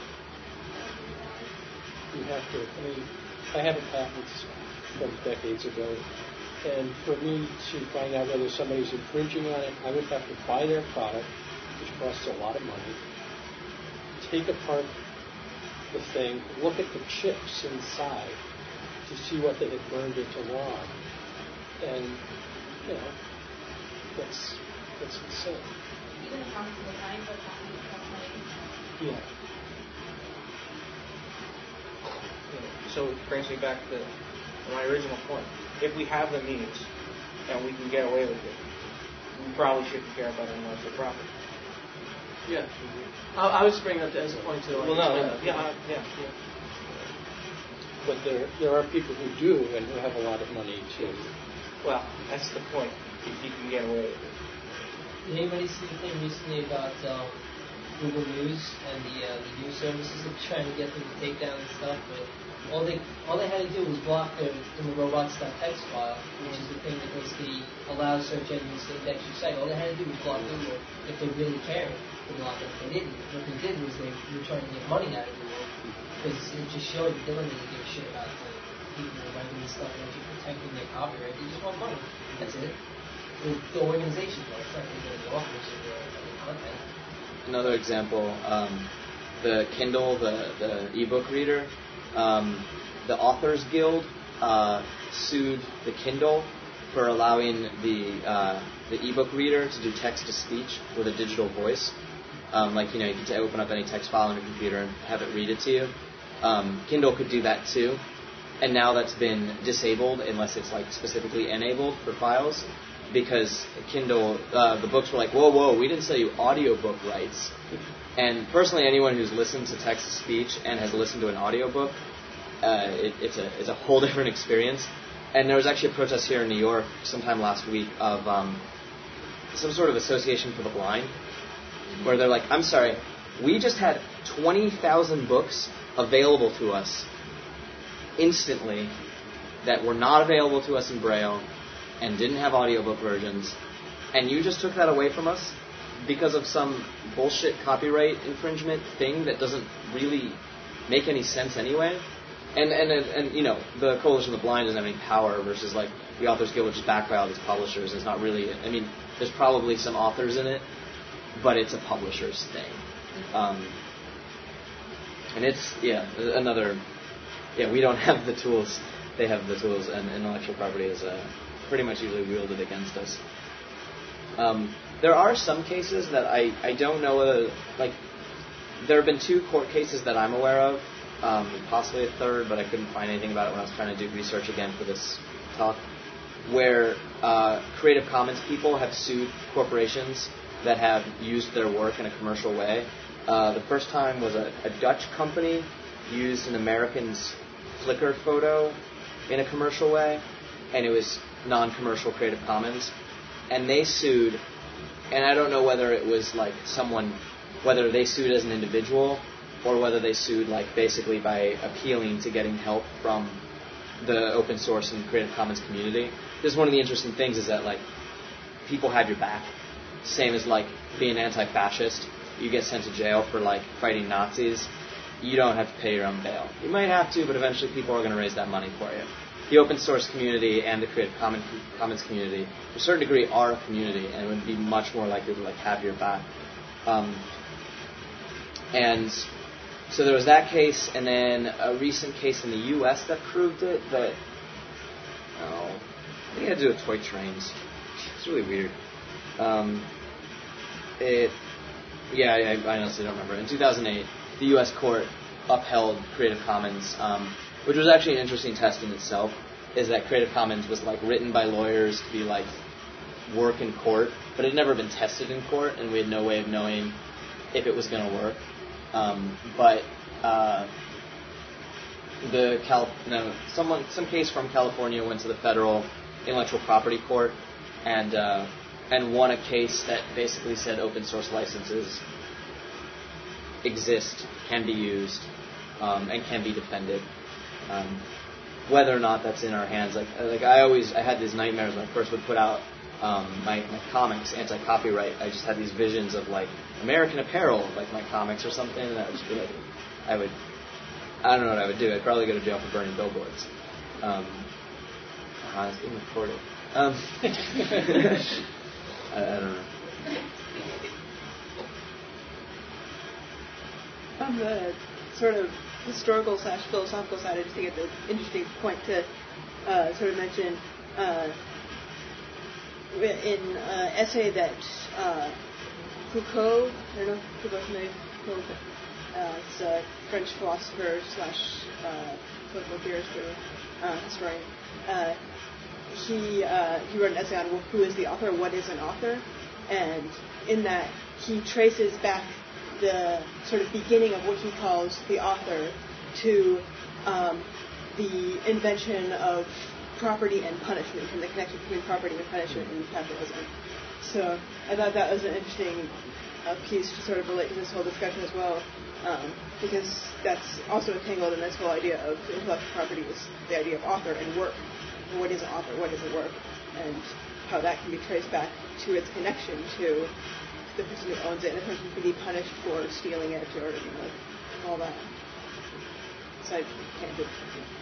you have to. I mean, I have a patent from decades ago, and for me to find out whether somebody's infringing on it, I would have to buy their product, which costs a lot of money, take apart the thing, look at the chips inside to see what they had burned into log. And, you know, that's, that's insane. Even if I'm design for something, Yeah. So it brings me back to my original point. If we have the means and we can get away with it, we probably shouldn't care about intellectual property. Yeah. I, I was bringing up that as a point to. Like, well, no, no, yeah, yeah, yeah. But there, there are people who do and who have a lot of money too. Well, that's the point. If you can get away with it. Did anybody see the thing recently about um, Google News and the uh, the news services of trying to get them to take down stuff, but all they all they had to do was block the in the robots.txt file, which is the thing that basically allows search engines to index your site. All they had to do was block Google if they really cared to block it. If they didn't, what they did was they were trying to get money out of Google because it just showed that they don't really give a shit about the people who are writing this stuff and actually protecting their copyright. They just want money. That's it. The, the organization, though, it's not really the authors of the, of the content. Another example, um, the Kindle, the, the ebook reader, um, the Authors Guild uh, sued the Kindle for allowing the uh, the ebook reader to do text to speech with a digital voice. Um, like, you know, you could open up any text file on your computer and have it read it to you. Um, Kindle could do that too, and now that's been disabled unless it's like specifically enabled for files. Because Kindle, uh, the books were like, whoa, whoa, we didn't sell you audiobook rights. And personally, anyone who's listened to text-to-speech and has listened to an audiobook, uh, it, it's a it's a whole different experience. And there was actually a protest here in New York sometime last week of um, some sort of association for the blind, where they're like, I'm sorry, we just had twenty thousand books available to us instantly that were not available to us in Braille and didn't have audiobook versions, and you just took that away from us because of some bullshit copyright infringement thing that doesn't really make any sense anyway. And, and, and, and you know, the Coalition of the Blind doesn't have any power versus, like, the Authors Guild, which is backed by all these publishers. It's not really, I mean, there's probably some authors in it, but it's a publisher's thing. Um, and it's, yeah, another, yeah, we don't have the tools. They have the tools, and intellectual property is uh, pretty much usually wielded against us. Um, there are some cases that I, I don't know whether, like, there have been two court cases that I'm aware of, um, possibly a third, but I couldn't find anything about it when I was trying to do research again for this talk, where uh, Creative Commons people have sued corporations that have used their work in a commercial way. Uh, the first time was a, a Dutch company used an American's Flickr photo in a commercial way, and it was non-commercial Creative Commons, and they sued, and I don't know whether it was like someone, whether they sued as an individual, or whether they sued like basically by appealing to getting help from the open source and Creative Commons community. This is one of the interesting things is that like people have your back, same as like being anti-fascist. You get sent to jail for like fighting Nazis. You don't have to pay your own bail. You might have to, but eventually people are going to raise that money for you. The open source community and the Creative Commons community, to a certain degree, are a community, and would be much more likely to like have your back. Um, and so there was that case, and then a recent case in the U S that proved it. That oh, I think it had to do with toy trains. It's really weird. Um, it, yeah, I, I honestly don't remember. In two thousand eight, the U S court upheld Creative Commons. Um, Which was actually an interesting test in itself, is that Creative Commons was like written by lawyers to be like work in court, but it had never been tested in court, and we had no way of knowing if it was going to work. Um, but uh, the Cal- no, someone, some case from California went to the federal intellectual property court and uh, and won a case that basically said open source licenses exist, can be used, um, and can be defended. Um, whether or not that's in our hands, like like I always, I had these nightmares when I first would put out um, my, my comics, anti-copyright. I just had these visions of like American Apparel, like my comics or something, and I would just be like, I would, I don't know what I would do. I'd probably go to jail for burning billboards. Um, uh, it's being recorded. Um, I, I don't know. On the sort of historical slash philosophical side, I just think it's an interesting point to uh, sort of mention uh, in an essay that uh, Foucault, I don't know if Foucault's familiar with Foucault, but uh, it's a French philosopher slash uh, political theorist or uh, historian. Uh, he uh, he wrote an essay on, well, who is the author, what is an author, and in that he traces back the sort of beginning of what he calls the author to um, the invention of property and punishment, and the connection between property and punishment in capitalism. So I thought that was an interesting uh, piece to sort of relate to this whole discussion as well, um, because that's also entangled in this whole idea of intellectual property, is the idea of author and work. What is an author? What is a work? And how that can be traced back to its connection to the person who owns it, and the person can be punished for stealing it, or, you know, all that. So I can't do it.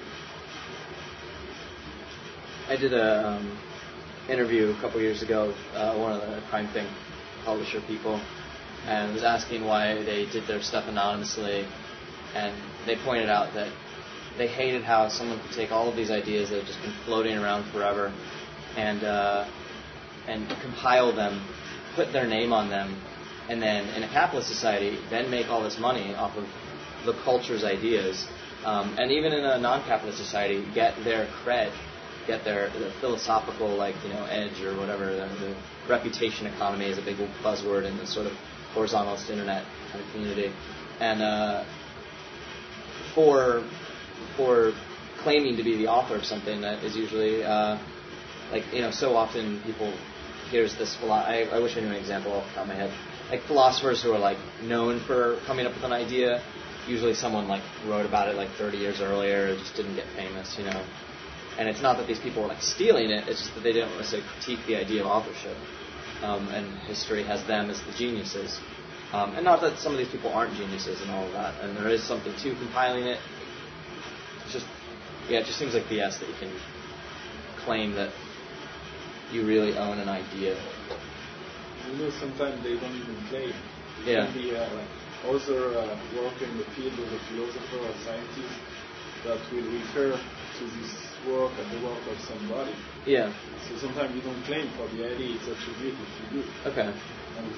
I did a um, interview a couple years ago, uh, one of the Crime Think publisher people, and was asking why they did their stuff anonymously, and they pointed out that they hated how someone could take all of these ideas that have just been floating around forever and uh, and compile them, put their name on them, and then in a capitalist society, then make all this money off of the culture's ideas, um, and even in a non-capitalist society, get their cred, get their, their philosophical, like, you know, edge or whatever. The, the reputation economy is a big buzzword in this sort of horizontalist internet kind of community, and uh, for for claiming to be the author of something that is usually uh, like, you know, so often people, here's this, philo- I, I wish I knew an example off the top of my head, like philosophers who are like known for coming up with an idea, usually someone like wrote about it like thirty years earlier, just didn't get famous, you know. And it's not that these people were like stealing it, it's just that they didn't necessarily critique the idea of authorship. Um, and history has them as the geniuses. Um, and not that some of these people aren't geniuses and all of that, and there is something to compiling it. It's just, yeah, it just seems like B S that you can claim that you really own an idea. You know, sometimes they don't even claim. It Yeah. can be uh, like author uh, work in the field as a philosopher or scientist that will refer to this work and the work of somebody. Yeah. So sometimes you don't claim for the idea, it's attributed to you. Okay. And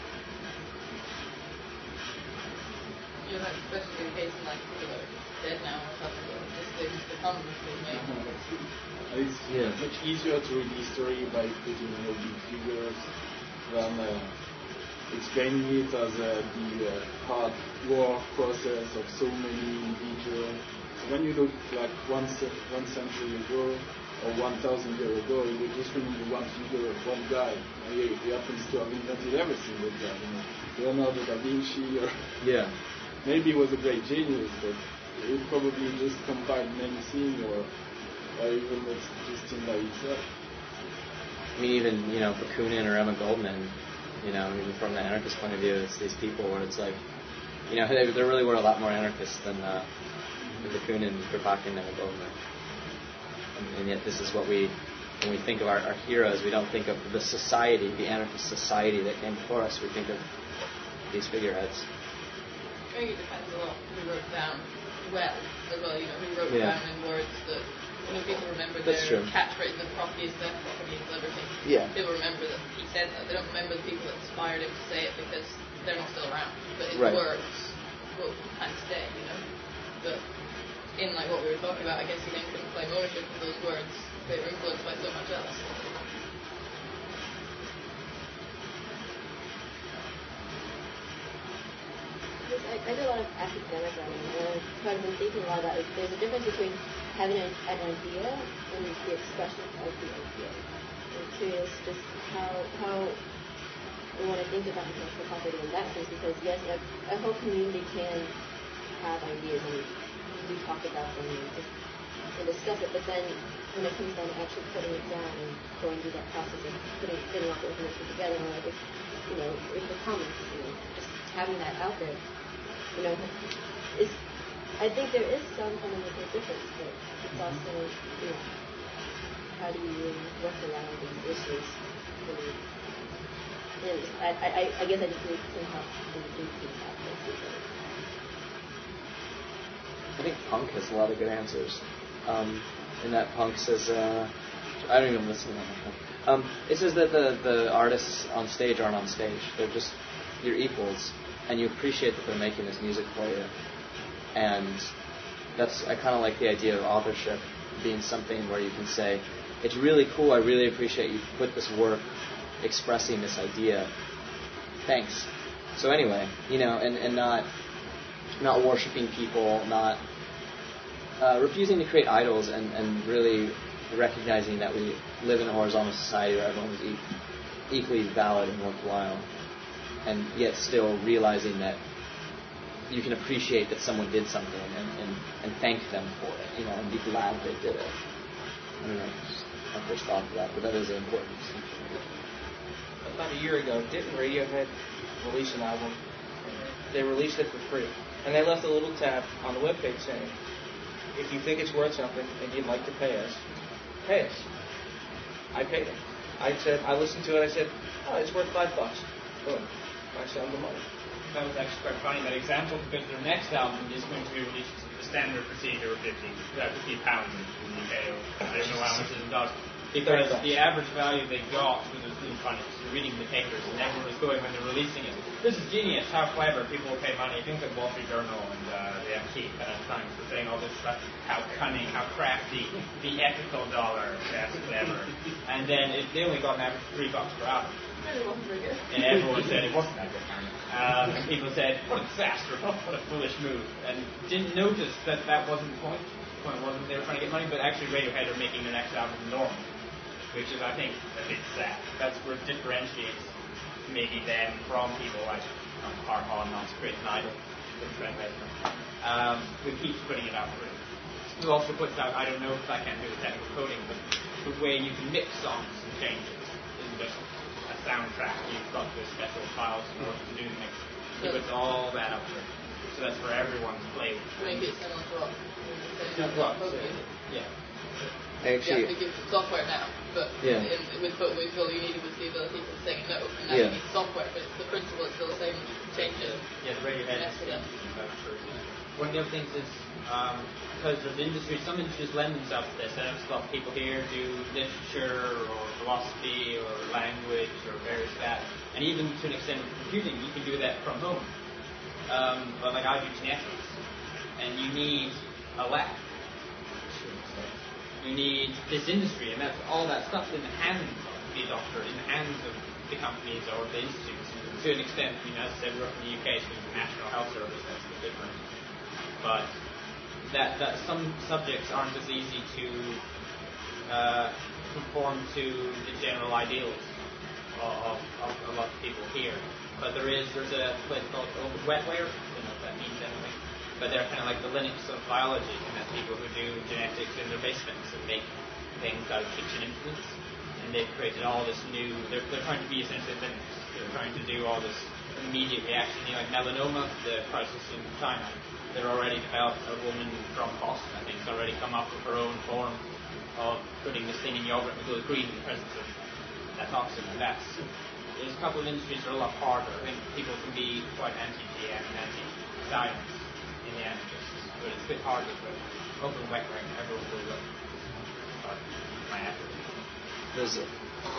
You know, that's especially the case in like people that are dead now or something. Just they just become big names. it's Yeah. much easier to read history by putting in all big figures than uh, explaining it as uh, the uh, hard work process of so many individuals. So when you look like one, ce- one century ago or one thousand years ago, you would just remember one figure, one guy. And he, he happens to have invented everything with that. You know, Leonardo da Vinci, or Yeah. maybe he was a great genius, but he probably just compiled many things, or, or even it's just in by itself. I mean, even, you know, Bakunin or Emma Goldman, you know, even from the anarchist point of view, it's these people where it's like, you know, they, there really were a lot more anarchists than, uh, than Bakunin, Kropotkin, and Emma Goldman. And, and yet this is what we, when we think of our, our heroes, we don't think of the society, the anarchist society that came before us. We think of these figureheads. I think it depends a lot who wrote down well as well, you know, who wrote Yeah. down in words that, you know, people remember That's their true. catchphrase, the property is their property is everything. Yeah. People remember that he said that. They don't remember the people that inspired him to say it because they're not still around. But his Right. words will kind of stay, you know. But in like what we were talking about, I guess he then couldn't claim ownership of those words. They were influenced by so much else. I, I do a lot of academic writing, and I've been thinking a lot about it. There's a difference between having an, an idea and the expression of the idea. I'm curious just how how we want to think about intellectual property in that sense, because yes, a, a whole community can have ideas and we talk about them and, just, and discuss it, but then when it comes down to actually putting it down and going through that process of putting putting all the information together, or if, you know, in the comments, you know, just having that out there. You know, it's, I think there is some fundamental difference, but it's also, you know, how do you work around these issues? And, and I, I, I guess I just need some help in the things out there. I think Punk has a lot of good answers. Um, in that Punk says, uh, I don't even listen to that. Um, it says that the, the artists on stage aren't on stage. They're just your equals. And you appreciate that they're making this music for you. And that's, I kind of like the idea of authorship being something where you can say, it's really cool, I really appreciate you put this work expressing this idea. Thanks. So anyway, you know, and, and not not worshiping people, not uh, refusing to create idols, and, and really recognizing that we live in a horizontal society where everyone is e- equally valid and worthwhile, and yet still realizing that you can appreciate that someone did something and, and, and thank them for it, you know, and be glad they did it. I don't know, just my first thought of that, but that is an important distinction. About a year ago, didn't Radiohead release an album? They released it for free. And they left a little tab on the webpage saying, if you think it's worth something and you'd like to pay us, pay us. I paid them. I said, I listened to it, I said, oh, it's worth five bucks. Boom. I sent them the money. That was actually quite funny, that example, because their next album is going to be released the standard procedure of fifty, uh, fifty pounds in the U K, or I don't know how much it is in dollars. Because the average value they got was really funny. So reading the papers, and everyone was going when they're releasing it. This is genius, how clever, people will pay money. Things like Wall Street Journal and uh, the M T, Financial Times, were saying all this stuff, how cunning, how crafty, the ethical dollar, best ever. And then it, they only got an average of three bucks per album. And everyone said it wasn't that good. Um, and people said, what a disaster, what a foolish move. And didn't notice that that wasn't the point. The point wasn't they were trying to get money, but actually Radiohead are making their next album normal, which is, I think, a bit sad. That's where it differentiates maybe them from people like um, Hard On, Not Create an Idol, Trent Reznor, um, who keeps putting it out free. Who also puts out, I don't know if I can't do the technical coding, but the way you can mix songs and change it isn't just a soundtrack. You've got the special files in order to do the mix. He puts all that out free. So that's for everyone to play with. To make it similar to rock. Rock, so, yeah. Actually, you have to give software now, but yeah. in, with Footloose, all you needed was the ability to say no, and now yeah. you need software, but the principle is still the same, you can change it. Yeah, the Radiohead is yeah. One of the other things is, um, because there's industries, some industries lend themselves to this, and a lot of people here do literature, or philosophy, or language, or various that, and even to an extent with computing, you can do that from home. Um, but like I do genetics, and you need a lab. You need this industry, and that's all that stuff in the hands of the doctor, in the hands of the companies or the institutes. To an extent, I mean, as I said, we're from the U K, so the National Health Service, that's a bit different. But that, that some subjects aren't as easy to uh, conform to the general ideals of, of, of a lot of people here. But there is, there's a place called Wetware, I don't know what that means anyway. But they're kind of like the Linux of biology, and that's people who do genetics in their basements and make things out of kitchen implements. And they've created all this new, they're, they're trying to be essentially Linux. They're trying to do all this immediate reaction. You know, like melanoma, the crisis in China, they're already developed, a woman from Boston, I think, has already come up with her own form of putting this thing in yogurt and it goes green in the presence of that toxin. And that's, there's a couple of industries that are a lot harder. I think people can be quite anti-G M and anti-science. In the end, but it's a bit harder to open wet ring. Everyone will look. But my effort. There's a,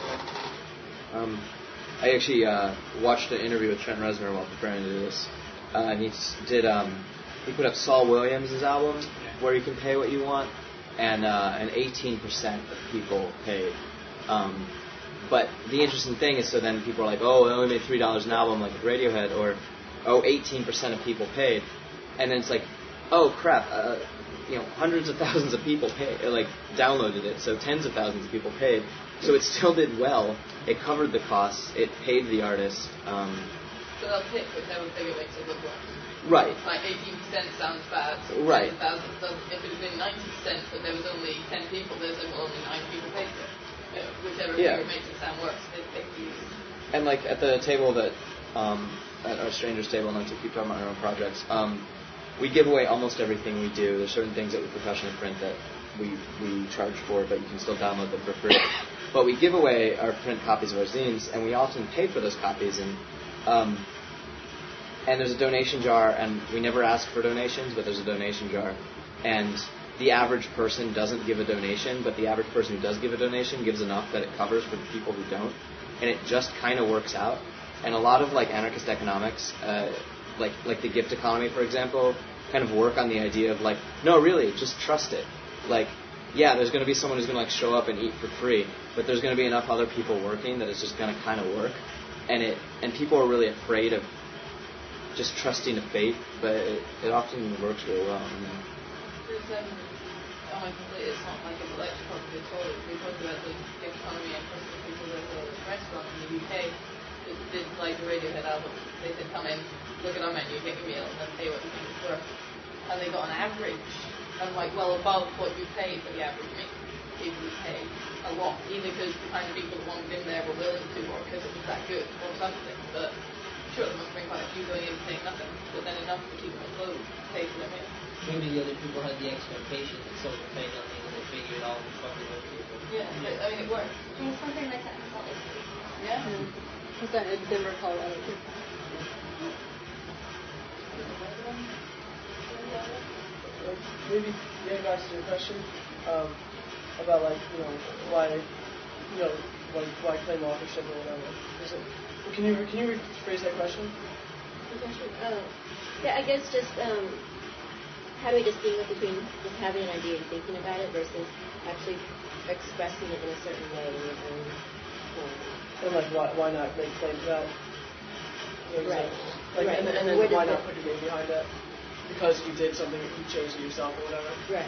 um, I actually uh, watched an interview with Trent Reznor while preparing to do this, uh, and he did. Um, he put up Saul Williams' album, yeah. where you can pay what you want, and uh, and eighteen percent of people paid. Um, but the interesting thing is, so then people are like, oh, they only made three dollars an album, like with Radiohead, or oh, eighteen percent of people paid. And then it's like, oh crap, uh, you know, hundreds of thousands of people pay, like downloaded it, so tens of thousands of people paid. So it still did well. It covered the costs. It paid the artist. Um, so they'll pick whichever figure makes it look worse. Right. Like eighteen percent sounds bad. Right. If it had been ninety percent, but there was only ten people, there's like, well, only nine people paid for it. You know, whichever yeah. figure makes it sound worse, they pick you. And like at the table that, um, at our strangers table, not to keep talking about our own projects. Um, We give away almost everything we do. There's certain things that we professionally print that we we charge for, but you can still download them for free. But we give away our print copies of our zines, and we often pay for those copies. And um, and there's a donation jar, and we never ask for donations, but there's a donation jar. And the average person doesn't give a donation, but the average person who does give a donation gives enough that it covers for the people who don't. And it just kind of works out. And a lot of like anarchist economics, uh, like like the gift economy, for example, kind of work on the idea of like, no, really, just trust it. Like, yeah, there's going to be someone who's going to like show up and eat for free, but there's going to be enough other people working that it's just going to kind of work. And it and people are really afraid of just trusting a fate, but it, it often works really well. You know? There's, um, oh, completely, it's not like a lecture probably at all. We talked about the gift economy and trusting people at a restaurant in the U K. hey, did, did like the Radiohead album, they said come in, look at our menu, get your meal, and then pay what you think it's worth. And they got an average, and like well above what you pay for the average meal. People would pay a lot, either because the kind of people that wanted in there were willing to, or because it was that good, or something. But sure, there must have been quite a few going in paying nothing, but then enough to keep them afloat, pay for their meal. Maybe the other people had the expectation that someone would pay nothing, and they figured all the fucking other people. Yeah, but, I mean, it worked. Yeah, something like that in Salt Lake City. Yeah. Mm-hmm. It's that in Denver, Colorado too. Maybe getting back to your question um, about like you know why you know like why claim authorship or whatever. Is it, can you can you rephrase that question? Oh, yeah. I guess just um, how do we distinguish between just having an idea and thinking about it versus actually expressing it in a certain way in your own form? And like why why not make claim to that? You know, Right. Like right. and, and then Where why does not put your name behind that? Because you did something, you changed it yourself or whatever. Right.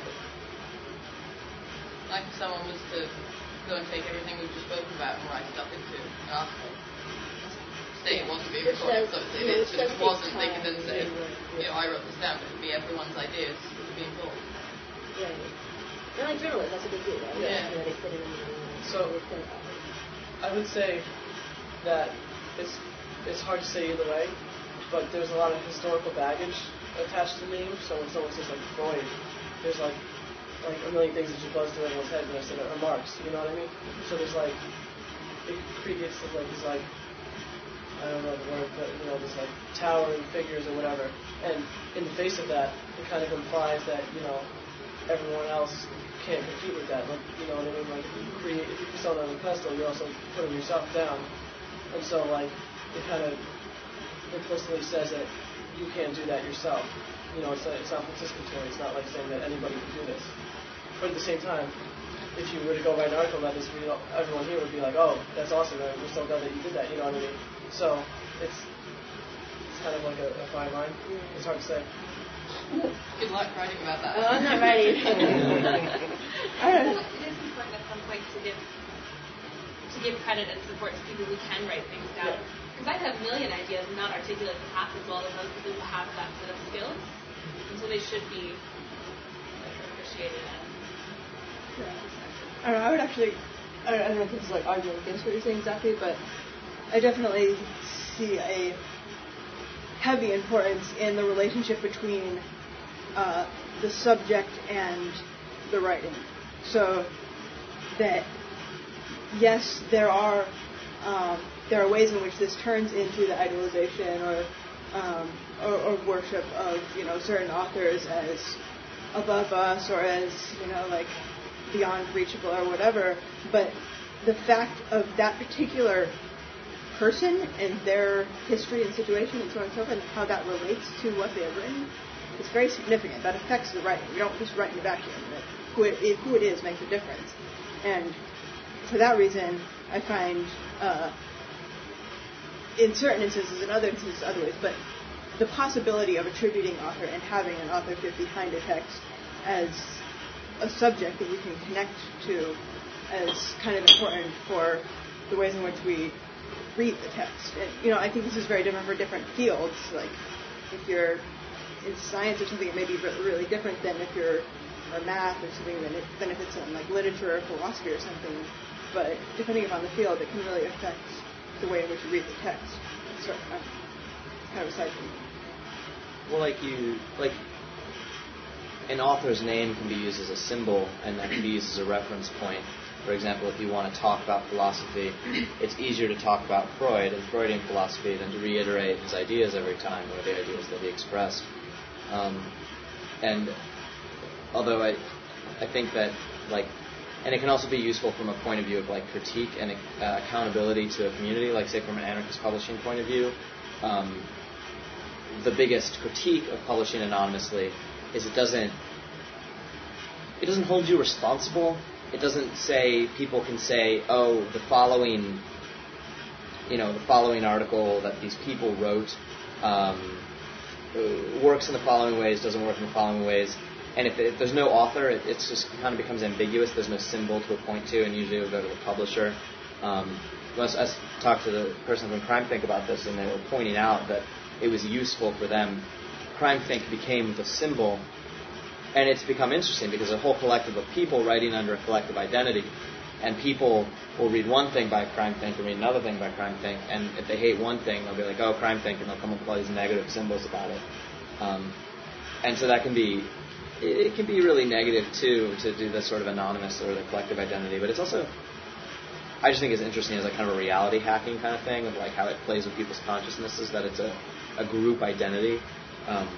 Like if someone was to go and take everything we've just spoken about and write it up into an article, say it wasn't being Which recorded, does- so you know, it which just does take wasn't, they could time. then say, Right, right. you know, I wrote this down, but it would be everyone's ideas that were being told. Right. And like journalists, that's what they do, right? Yeah. You know, they put it in the So- they put it out. I would say that it's it's hard to say either way, but there's a lot of historical baggage attached to the name. So when someone says like Freud, there's like like a million things that just buzz through everyone's head when I say that, or Marx, you know what I mean? So there's like it creates like this like I don't know the word, but you know this like towering figures or whatever. And in the face of that, it kind of implies that you know everyone else can't compete with that. Like you know what I mean? Like if you create, if you put someone on a pedestal, you're also putting yourself down. And so like it kind of implicitly says that you can't do that yourself. You know, it's not, it's not participatory. It's not like saying that anybody can do this. But at the same time, if you were to go write an article about this, we, everyone here would be like, oh, that's awesome. Man. We're so glad that you did that. You know what I mean? So it's it's kind of like a, a fine line. It's hard to say. Good luck writing about that. Oh, I'm not writing. It is important at some point to give to give credit and support to people who can write things down. Because I have a million ideas and not articulate them half as well as those people who have that set of skills. And so they should be appreciated. I don't know, I would actually, I don't, I don't know if this is like arguing against what you're saying exactly, but I definitely see a heavy importance in the relationship between uh, the subject and the writing. So that, yes, there are um, there are ways in which this turns into the idolization or, um, or or worship of you know certain authors as above us or as you know like beyond reachable or whatever. But the fact of that particular person and their history and situation and so on and so forth and how that relates to what they have written is very significant. That affects the writing. You don't just write in a vacuum. That who it, it, who it is makes a difference. And for that reason, I find uh, in certain instances, in other instances, other ways, but the possibility of attributing author and having an authorship behind a text as a subject that we can connect to as kind of important for the ways in which we read the text. And, you know, I think this is very different for different fields. Like, if you're in science or something, it may be really different than if you're or math or something than, it, than if it's in like literature or philosophy or something. But depending upon the field, it can really affect the way in which you read the text. So, uh, kind of aside from. Well, like you, like an author's name can be used as a symbol, and that can be used as a reference point. For example, if you want to talk about philosophy, it's easier to talk about Freud and Freudian philosophy than to reiterate his ideas every time, or the ideas that he expressed. Um, and although I, I think that, like, and it can also be useful from a point of view of, like, critique and uh, accountability to a community, like, say, from an anarchist publishing point of view. Um, the biggest critique of publishing anonymously is it doesn't, it doesn't hold you responsible. It doesn't say, people can say, oh, the following, you know, the following article that these people wrote um, works in the following ways, doesn't work in the following ways. And if, if there's no author, it it's just kind of becomes ambiguous. There's no symbol to point to, and usually it will go to the publisher. Um, once I talked to the person from CrimeThink about this, and they were pointing out that it was useful for them. CrimeThink became the symbol, and it's become interesting because a whole collective of people writing under a collective identity, and people will read one thing by CrimeThink and read another thing by CrimeThink, and if they hate one thing, they'll be like, oh, CrimeThink, and they'll come up with all these negative symbols about it. Um, and so that can be, it can be really negative, too, to do this sort of anonymous or the collective identity, but it's also, I just think it's interesting as a kind of a reality hacking kind of thing, of like how it plays with people's consciousnesses, that it's a, a group identity. Um,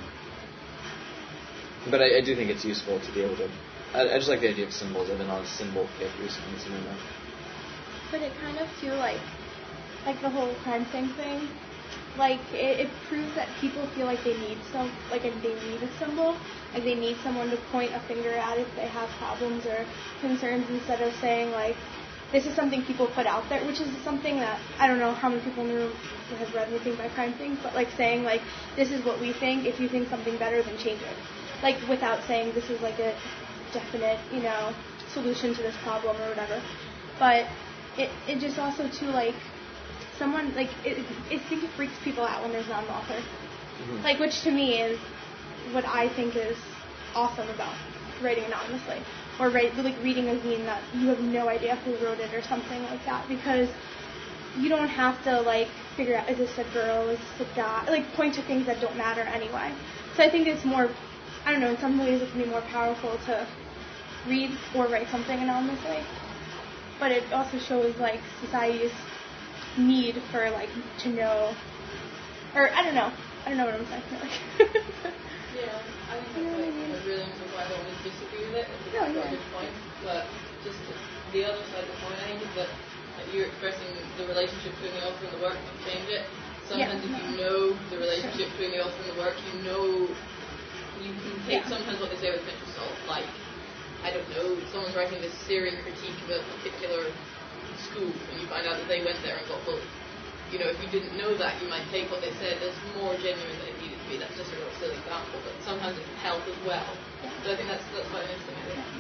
but I, I do think it's useful to be able to, I, I just like the idea of symbols. I've been on a symbol kick recently. So but it kind of too, like, like the whole CrimeThink thing, like it, it proves that people feel like they need some, like they need a symbol, like they need someone to point a finger at if they have problems or concerns, instead of saying like, this is something people put out there, which is something that, I don't know how many people in the room have read anything by CrimeThink, but like saying like, this is what we think, if you think something better, then change it. Like without saying this is like a definite, you know, solution to this problem or whatever. But it it just also too, like, someone, like, it, it, I think it freaks people out when there's not an author. Mm-hmm. Like, which to me is what I think is awesome about writing anonymously. Or write, like reading a zine that you have no idea who wrote it or something like that, because you don't have to like figure out, is this a girl, is this a guy, like point to things that don't matter anyway. So I think it's more, I don't know, in some ways it can be more powerful to read or write something anonymously, but it also shows like society's need for like to know, or I don't know, I don't know what I'm saying. Yeah, I think that's like a really important point. I don't really disagree with it. It's yeah, a yeah. good point. But just the other side of the point, I think, is that you're expressing the relationship between the author and the work, you change it. Sometimes yeah, if no. you know the relationship between the author and the work, you know, you can take yeah. sometimes what they say with a pinch of salt. Like, I don't know, someone's writing this searing critique of a particular school, and you find out that they went there and got bullied. You know, if you didn't know that, you might take what they said as more genuine than it needed to be. That's just a real silly example, but sometimes it can help as well. So I think that's that's quite interesting, I think.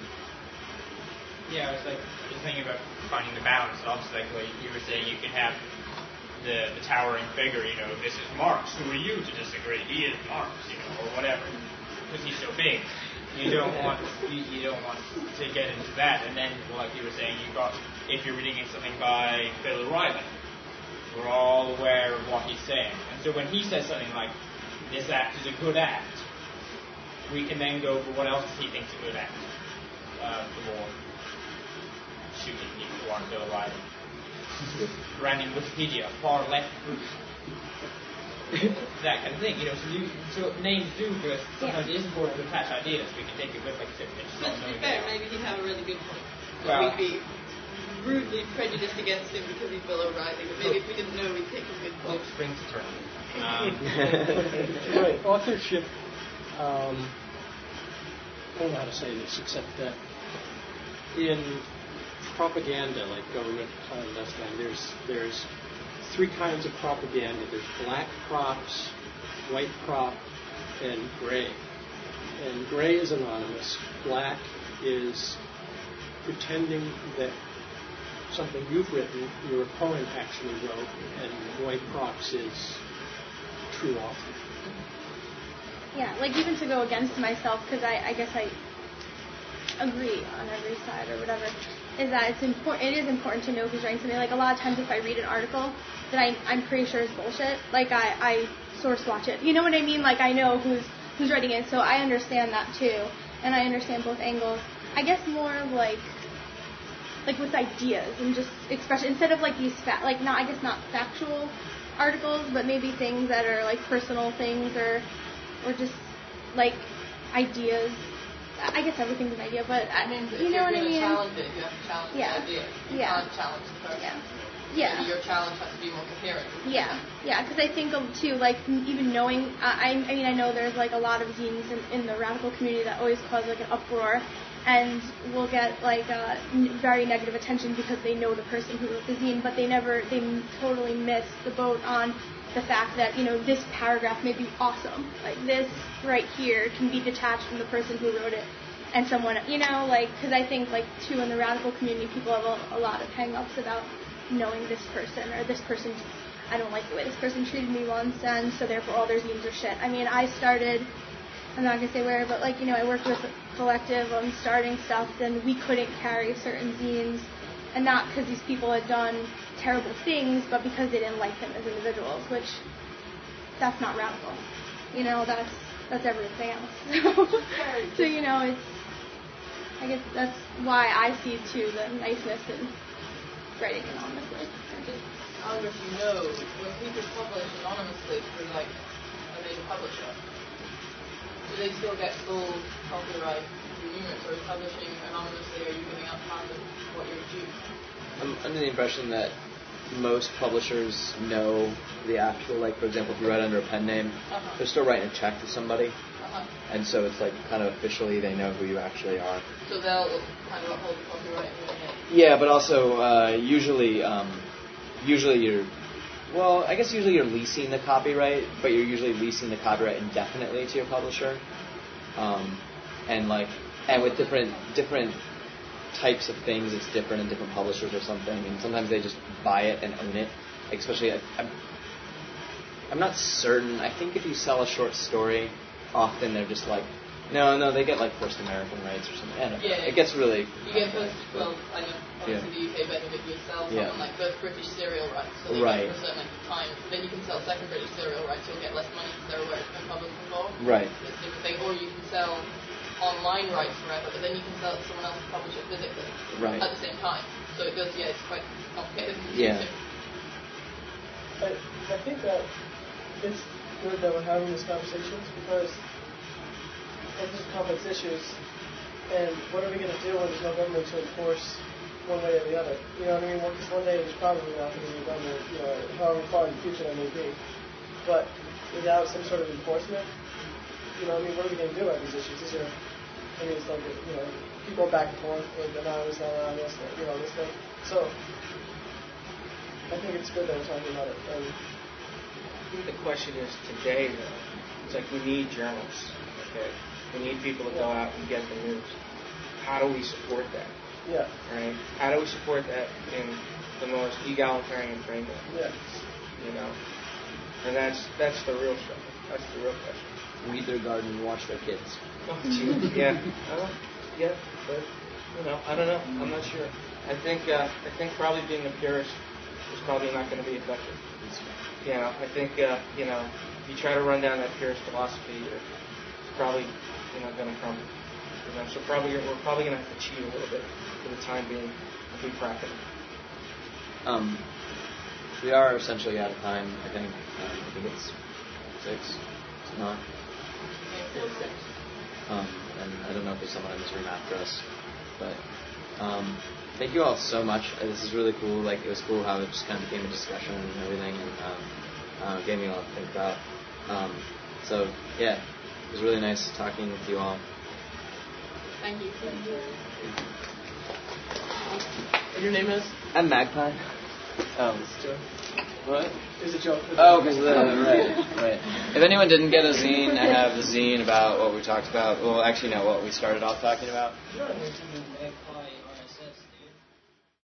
Yeah, I was like just thinking about finding the balance. Obviously, like you were saying, you can have the the towering figure. You know, this is Marx. Who are you to disagree? He is Marx, you know, or whatever, because he's so big. You don't want you, you don't want to get into that. And then, well, like you were saying, you got if you're reading something by Bill O'Reilly. We're all aware of what he's saying. And so when he says something like, this act is a good act, we can then go for what else does he think is a good act? Uh, the war. Shooting people who aren't Bill O'Reilly. Running Wikipedia, far left group. That kind of thing. You know, so, you, so names do, because sometimes it is important to attach ideas. We can take it with like six inches. But to be fair, maybe he'd have a really good point. Well, we'd be rudely prejudiced against him because he's Bill O'Reilly, but maybe if we didn't know, we'd take a good point. Spring to turn. Um, right, authorship, um, I don't know how to say this, except that in propaganda, like government clandestine, there's there's three kinds of propaganda. There's black props, white prop, and gray. And gray is anonymous. Black is pretending that something you've written, your opponent actually wrote, and white props is true author. Yeah, like even to go against myself, because I, I guess I agree on every side or whatever, is that it's important. It is important to know who's writing something. Like a lot of times, if I read an article that I, I'm pretty sure is bullshit, like I, I source watch it. You know what I mean? Like I know who's who's writing it, so I understand that too, and I understand both angles. I guess more of like. like with ideas and just expression, instead of like these fa- like not I guess not factual articles, but maybe things that are like personal things or or just like ideas. I guess everything's an idea, but I mean, you know what I mean? Challenge it, you have to challenge yeah. the idea. You yeah. can't challenge the person. Yeah. Yeah. Maybe your challenge has to be more coherent. Yeah, yeah, because I think of too, like even knowing, uh, I, I mean, I know there's like a lot of zines in, in the radical community that always cause like an uproar, and will get like uh, n- very negative attention because they know the person who wrote the zine, but they never, they m- totally miss the boat on the fact that, you know, this paragraph may be awesome, like this right here can be detached from the person who wrote it and someone, you know, like, because I think like too in the radical community people have a, a lot of hang-ups about knowing this person, or this person, I don't like the way this person treated me once, and so therefore all their zines are shit. I mean, I started, I'm not going to say where, but like, you know, I worked with a collective on starting stuff, and we couldn't carry certain zines, and not because these people had done terrible things, but because they didn't like them as individuals, which, that's not radical. You know, that's that's everything else. So, so, you know, it's, I guess that's why I see, too, the niceness in writing anonymously. I wonder if you know, when people publish anonymously through, like, a major publisher, do they still get full copyright units, or is publishing anonymously, are you giving up part of what you're due? I'm under the impression that most publishers know the actual, like, for example, if you write under a pen name, uh-huh. they're still writing a check to somebody. Uh-huh. And so it's like kind of officially they know who you actually are. So they'll kind of uphold the copyright. Yeah, but also uh, usually, um, usually you're, well, I guess usually you're leasing the copyright, but you're usually leasing the copyright indefinitely to your publisher. Um, and like, and with different different types of things, it's different in different publishers or something. And sometimes they just buy it and own it. Like especially, I, I'm, I'm not certain. I think if you sell a short story, often they're just like, no, no, they get like First American rights or something. I don't know. Yeah, it gets really. You get first, well, I know, obviously yeah. the U K benefit you sell someone yeah. like first British serial rights, so they right. get for a certain length of time. Then you can sell second British serial rights, you'll get less money because they're aware it's been published before. Right. It's a different thing. Or you can sell online rights forever, but then you can sell it to someone else and publish it physically right. at the same time. So it does, yeah, it's quite complicated. Yeah. I, I think that it's good that we're having these conversations because these are complex issues, and what are we going to do when there's no government to enforce one way or the other? You know what I mean? Well, because one day there's probably not going to be a government, you know, however far in the future that may be. But without some sort of enforcement, you know, I mean, what are we going to do about these issues? These are, I mean, it's like, you know, people go back and forth, like, anonymous, not anonymous, you know, this thing. So, I think it's good that we're talking about it. And I think the question is today, though, it's like we need journalists, okay? We need people to go out and get the news. How do we support that? Yeah. Right? How do we support that in the most egalitarian framework? Yeah. You know? And that's that's the real struggle. That's the real question. Weed their garden and watch their kids. Oh, gee. Yeah. Uh, yeah. But, you know, I don't know. I'm not sure. I think uh, I think probably being a purist is probably not going to be effective. You know, I think, uh, you know, if you try to run down that purist philosophy, you're probably, you know, going to crumble. You know, so probably we're probably going to have to cheat a little bit for the time being and be practical. Um, we are essentially out of time. I think. Um, I think it's six. It's not. Um, and I don't know if there's someone in this room after us, but um, thank you all so much. Uh, this is really cool. Like it was cool how it just kind of became a discussion and everything, and um, uh, gave me a lot to think about. Um, so yeah, it was really nice talking with you all. Thank you. Thank you. And your name is? I'm Magpie. Oh, it's a joke. What? It's a joke. Oh, because the right, right. If anyone didn't get a zine, I have the zine about what we talked about. Well, actually, no, what we started off talking about. No,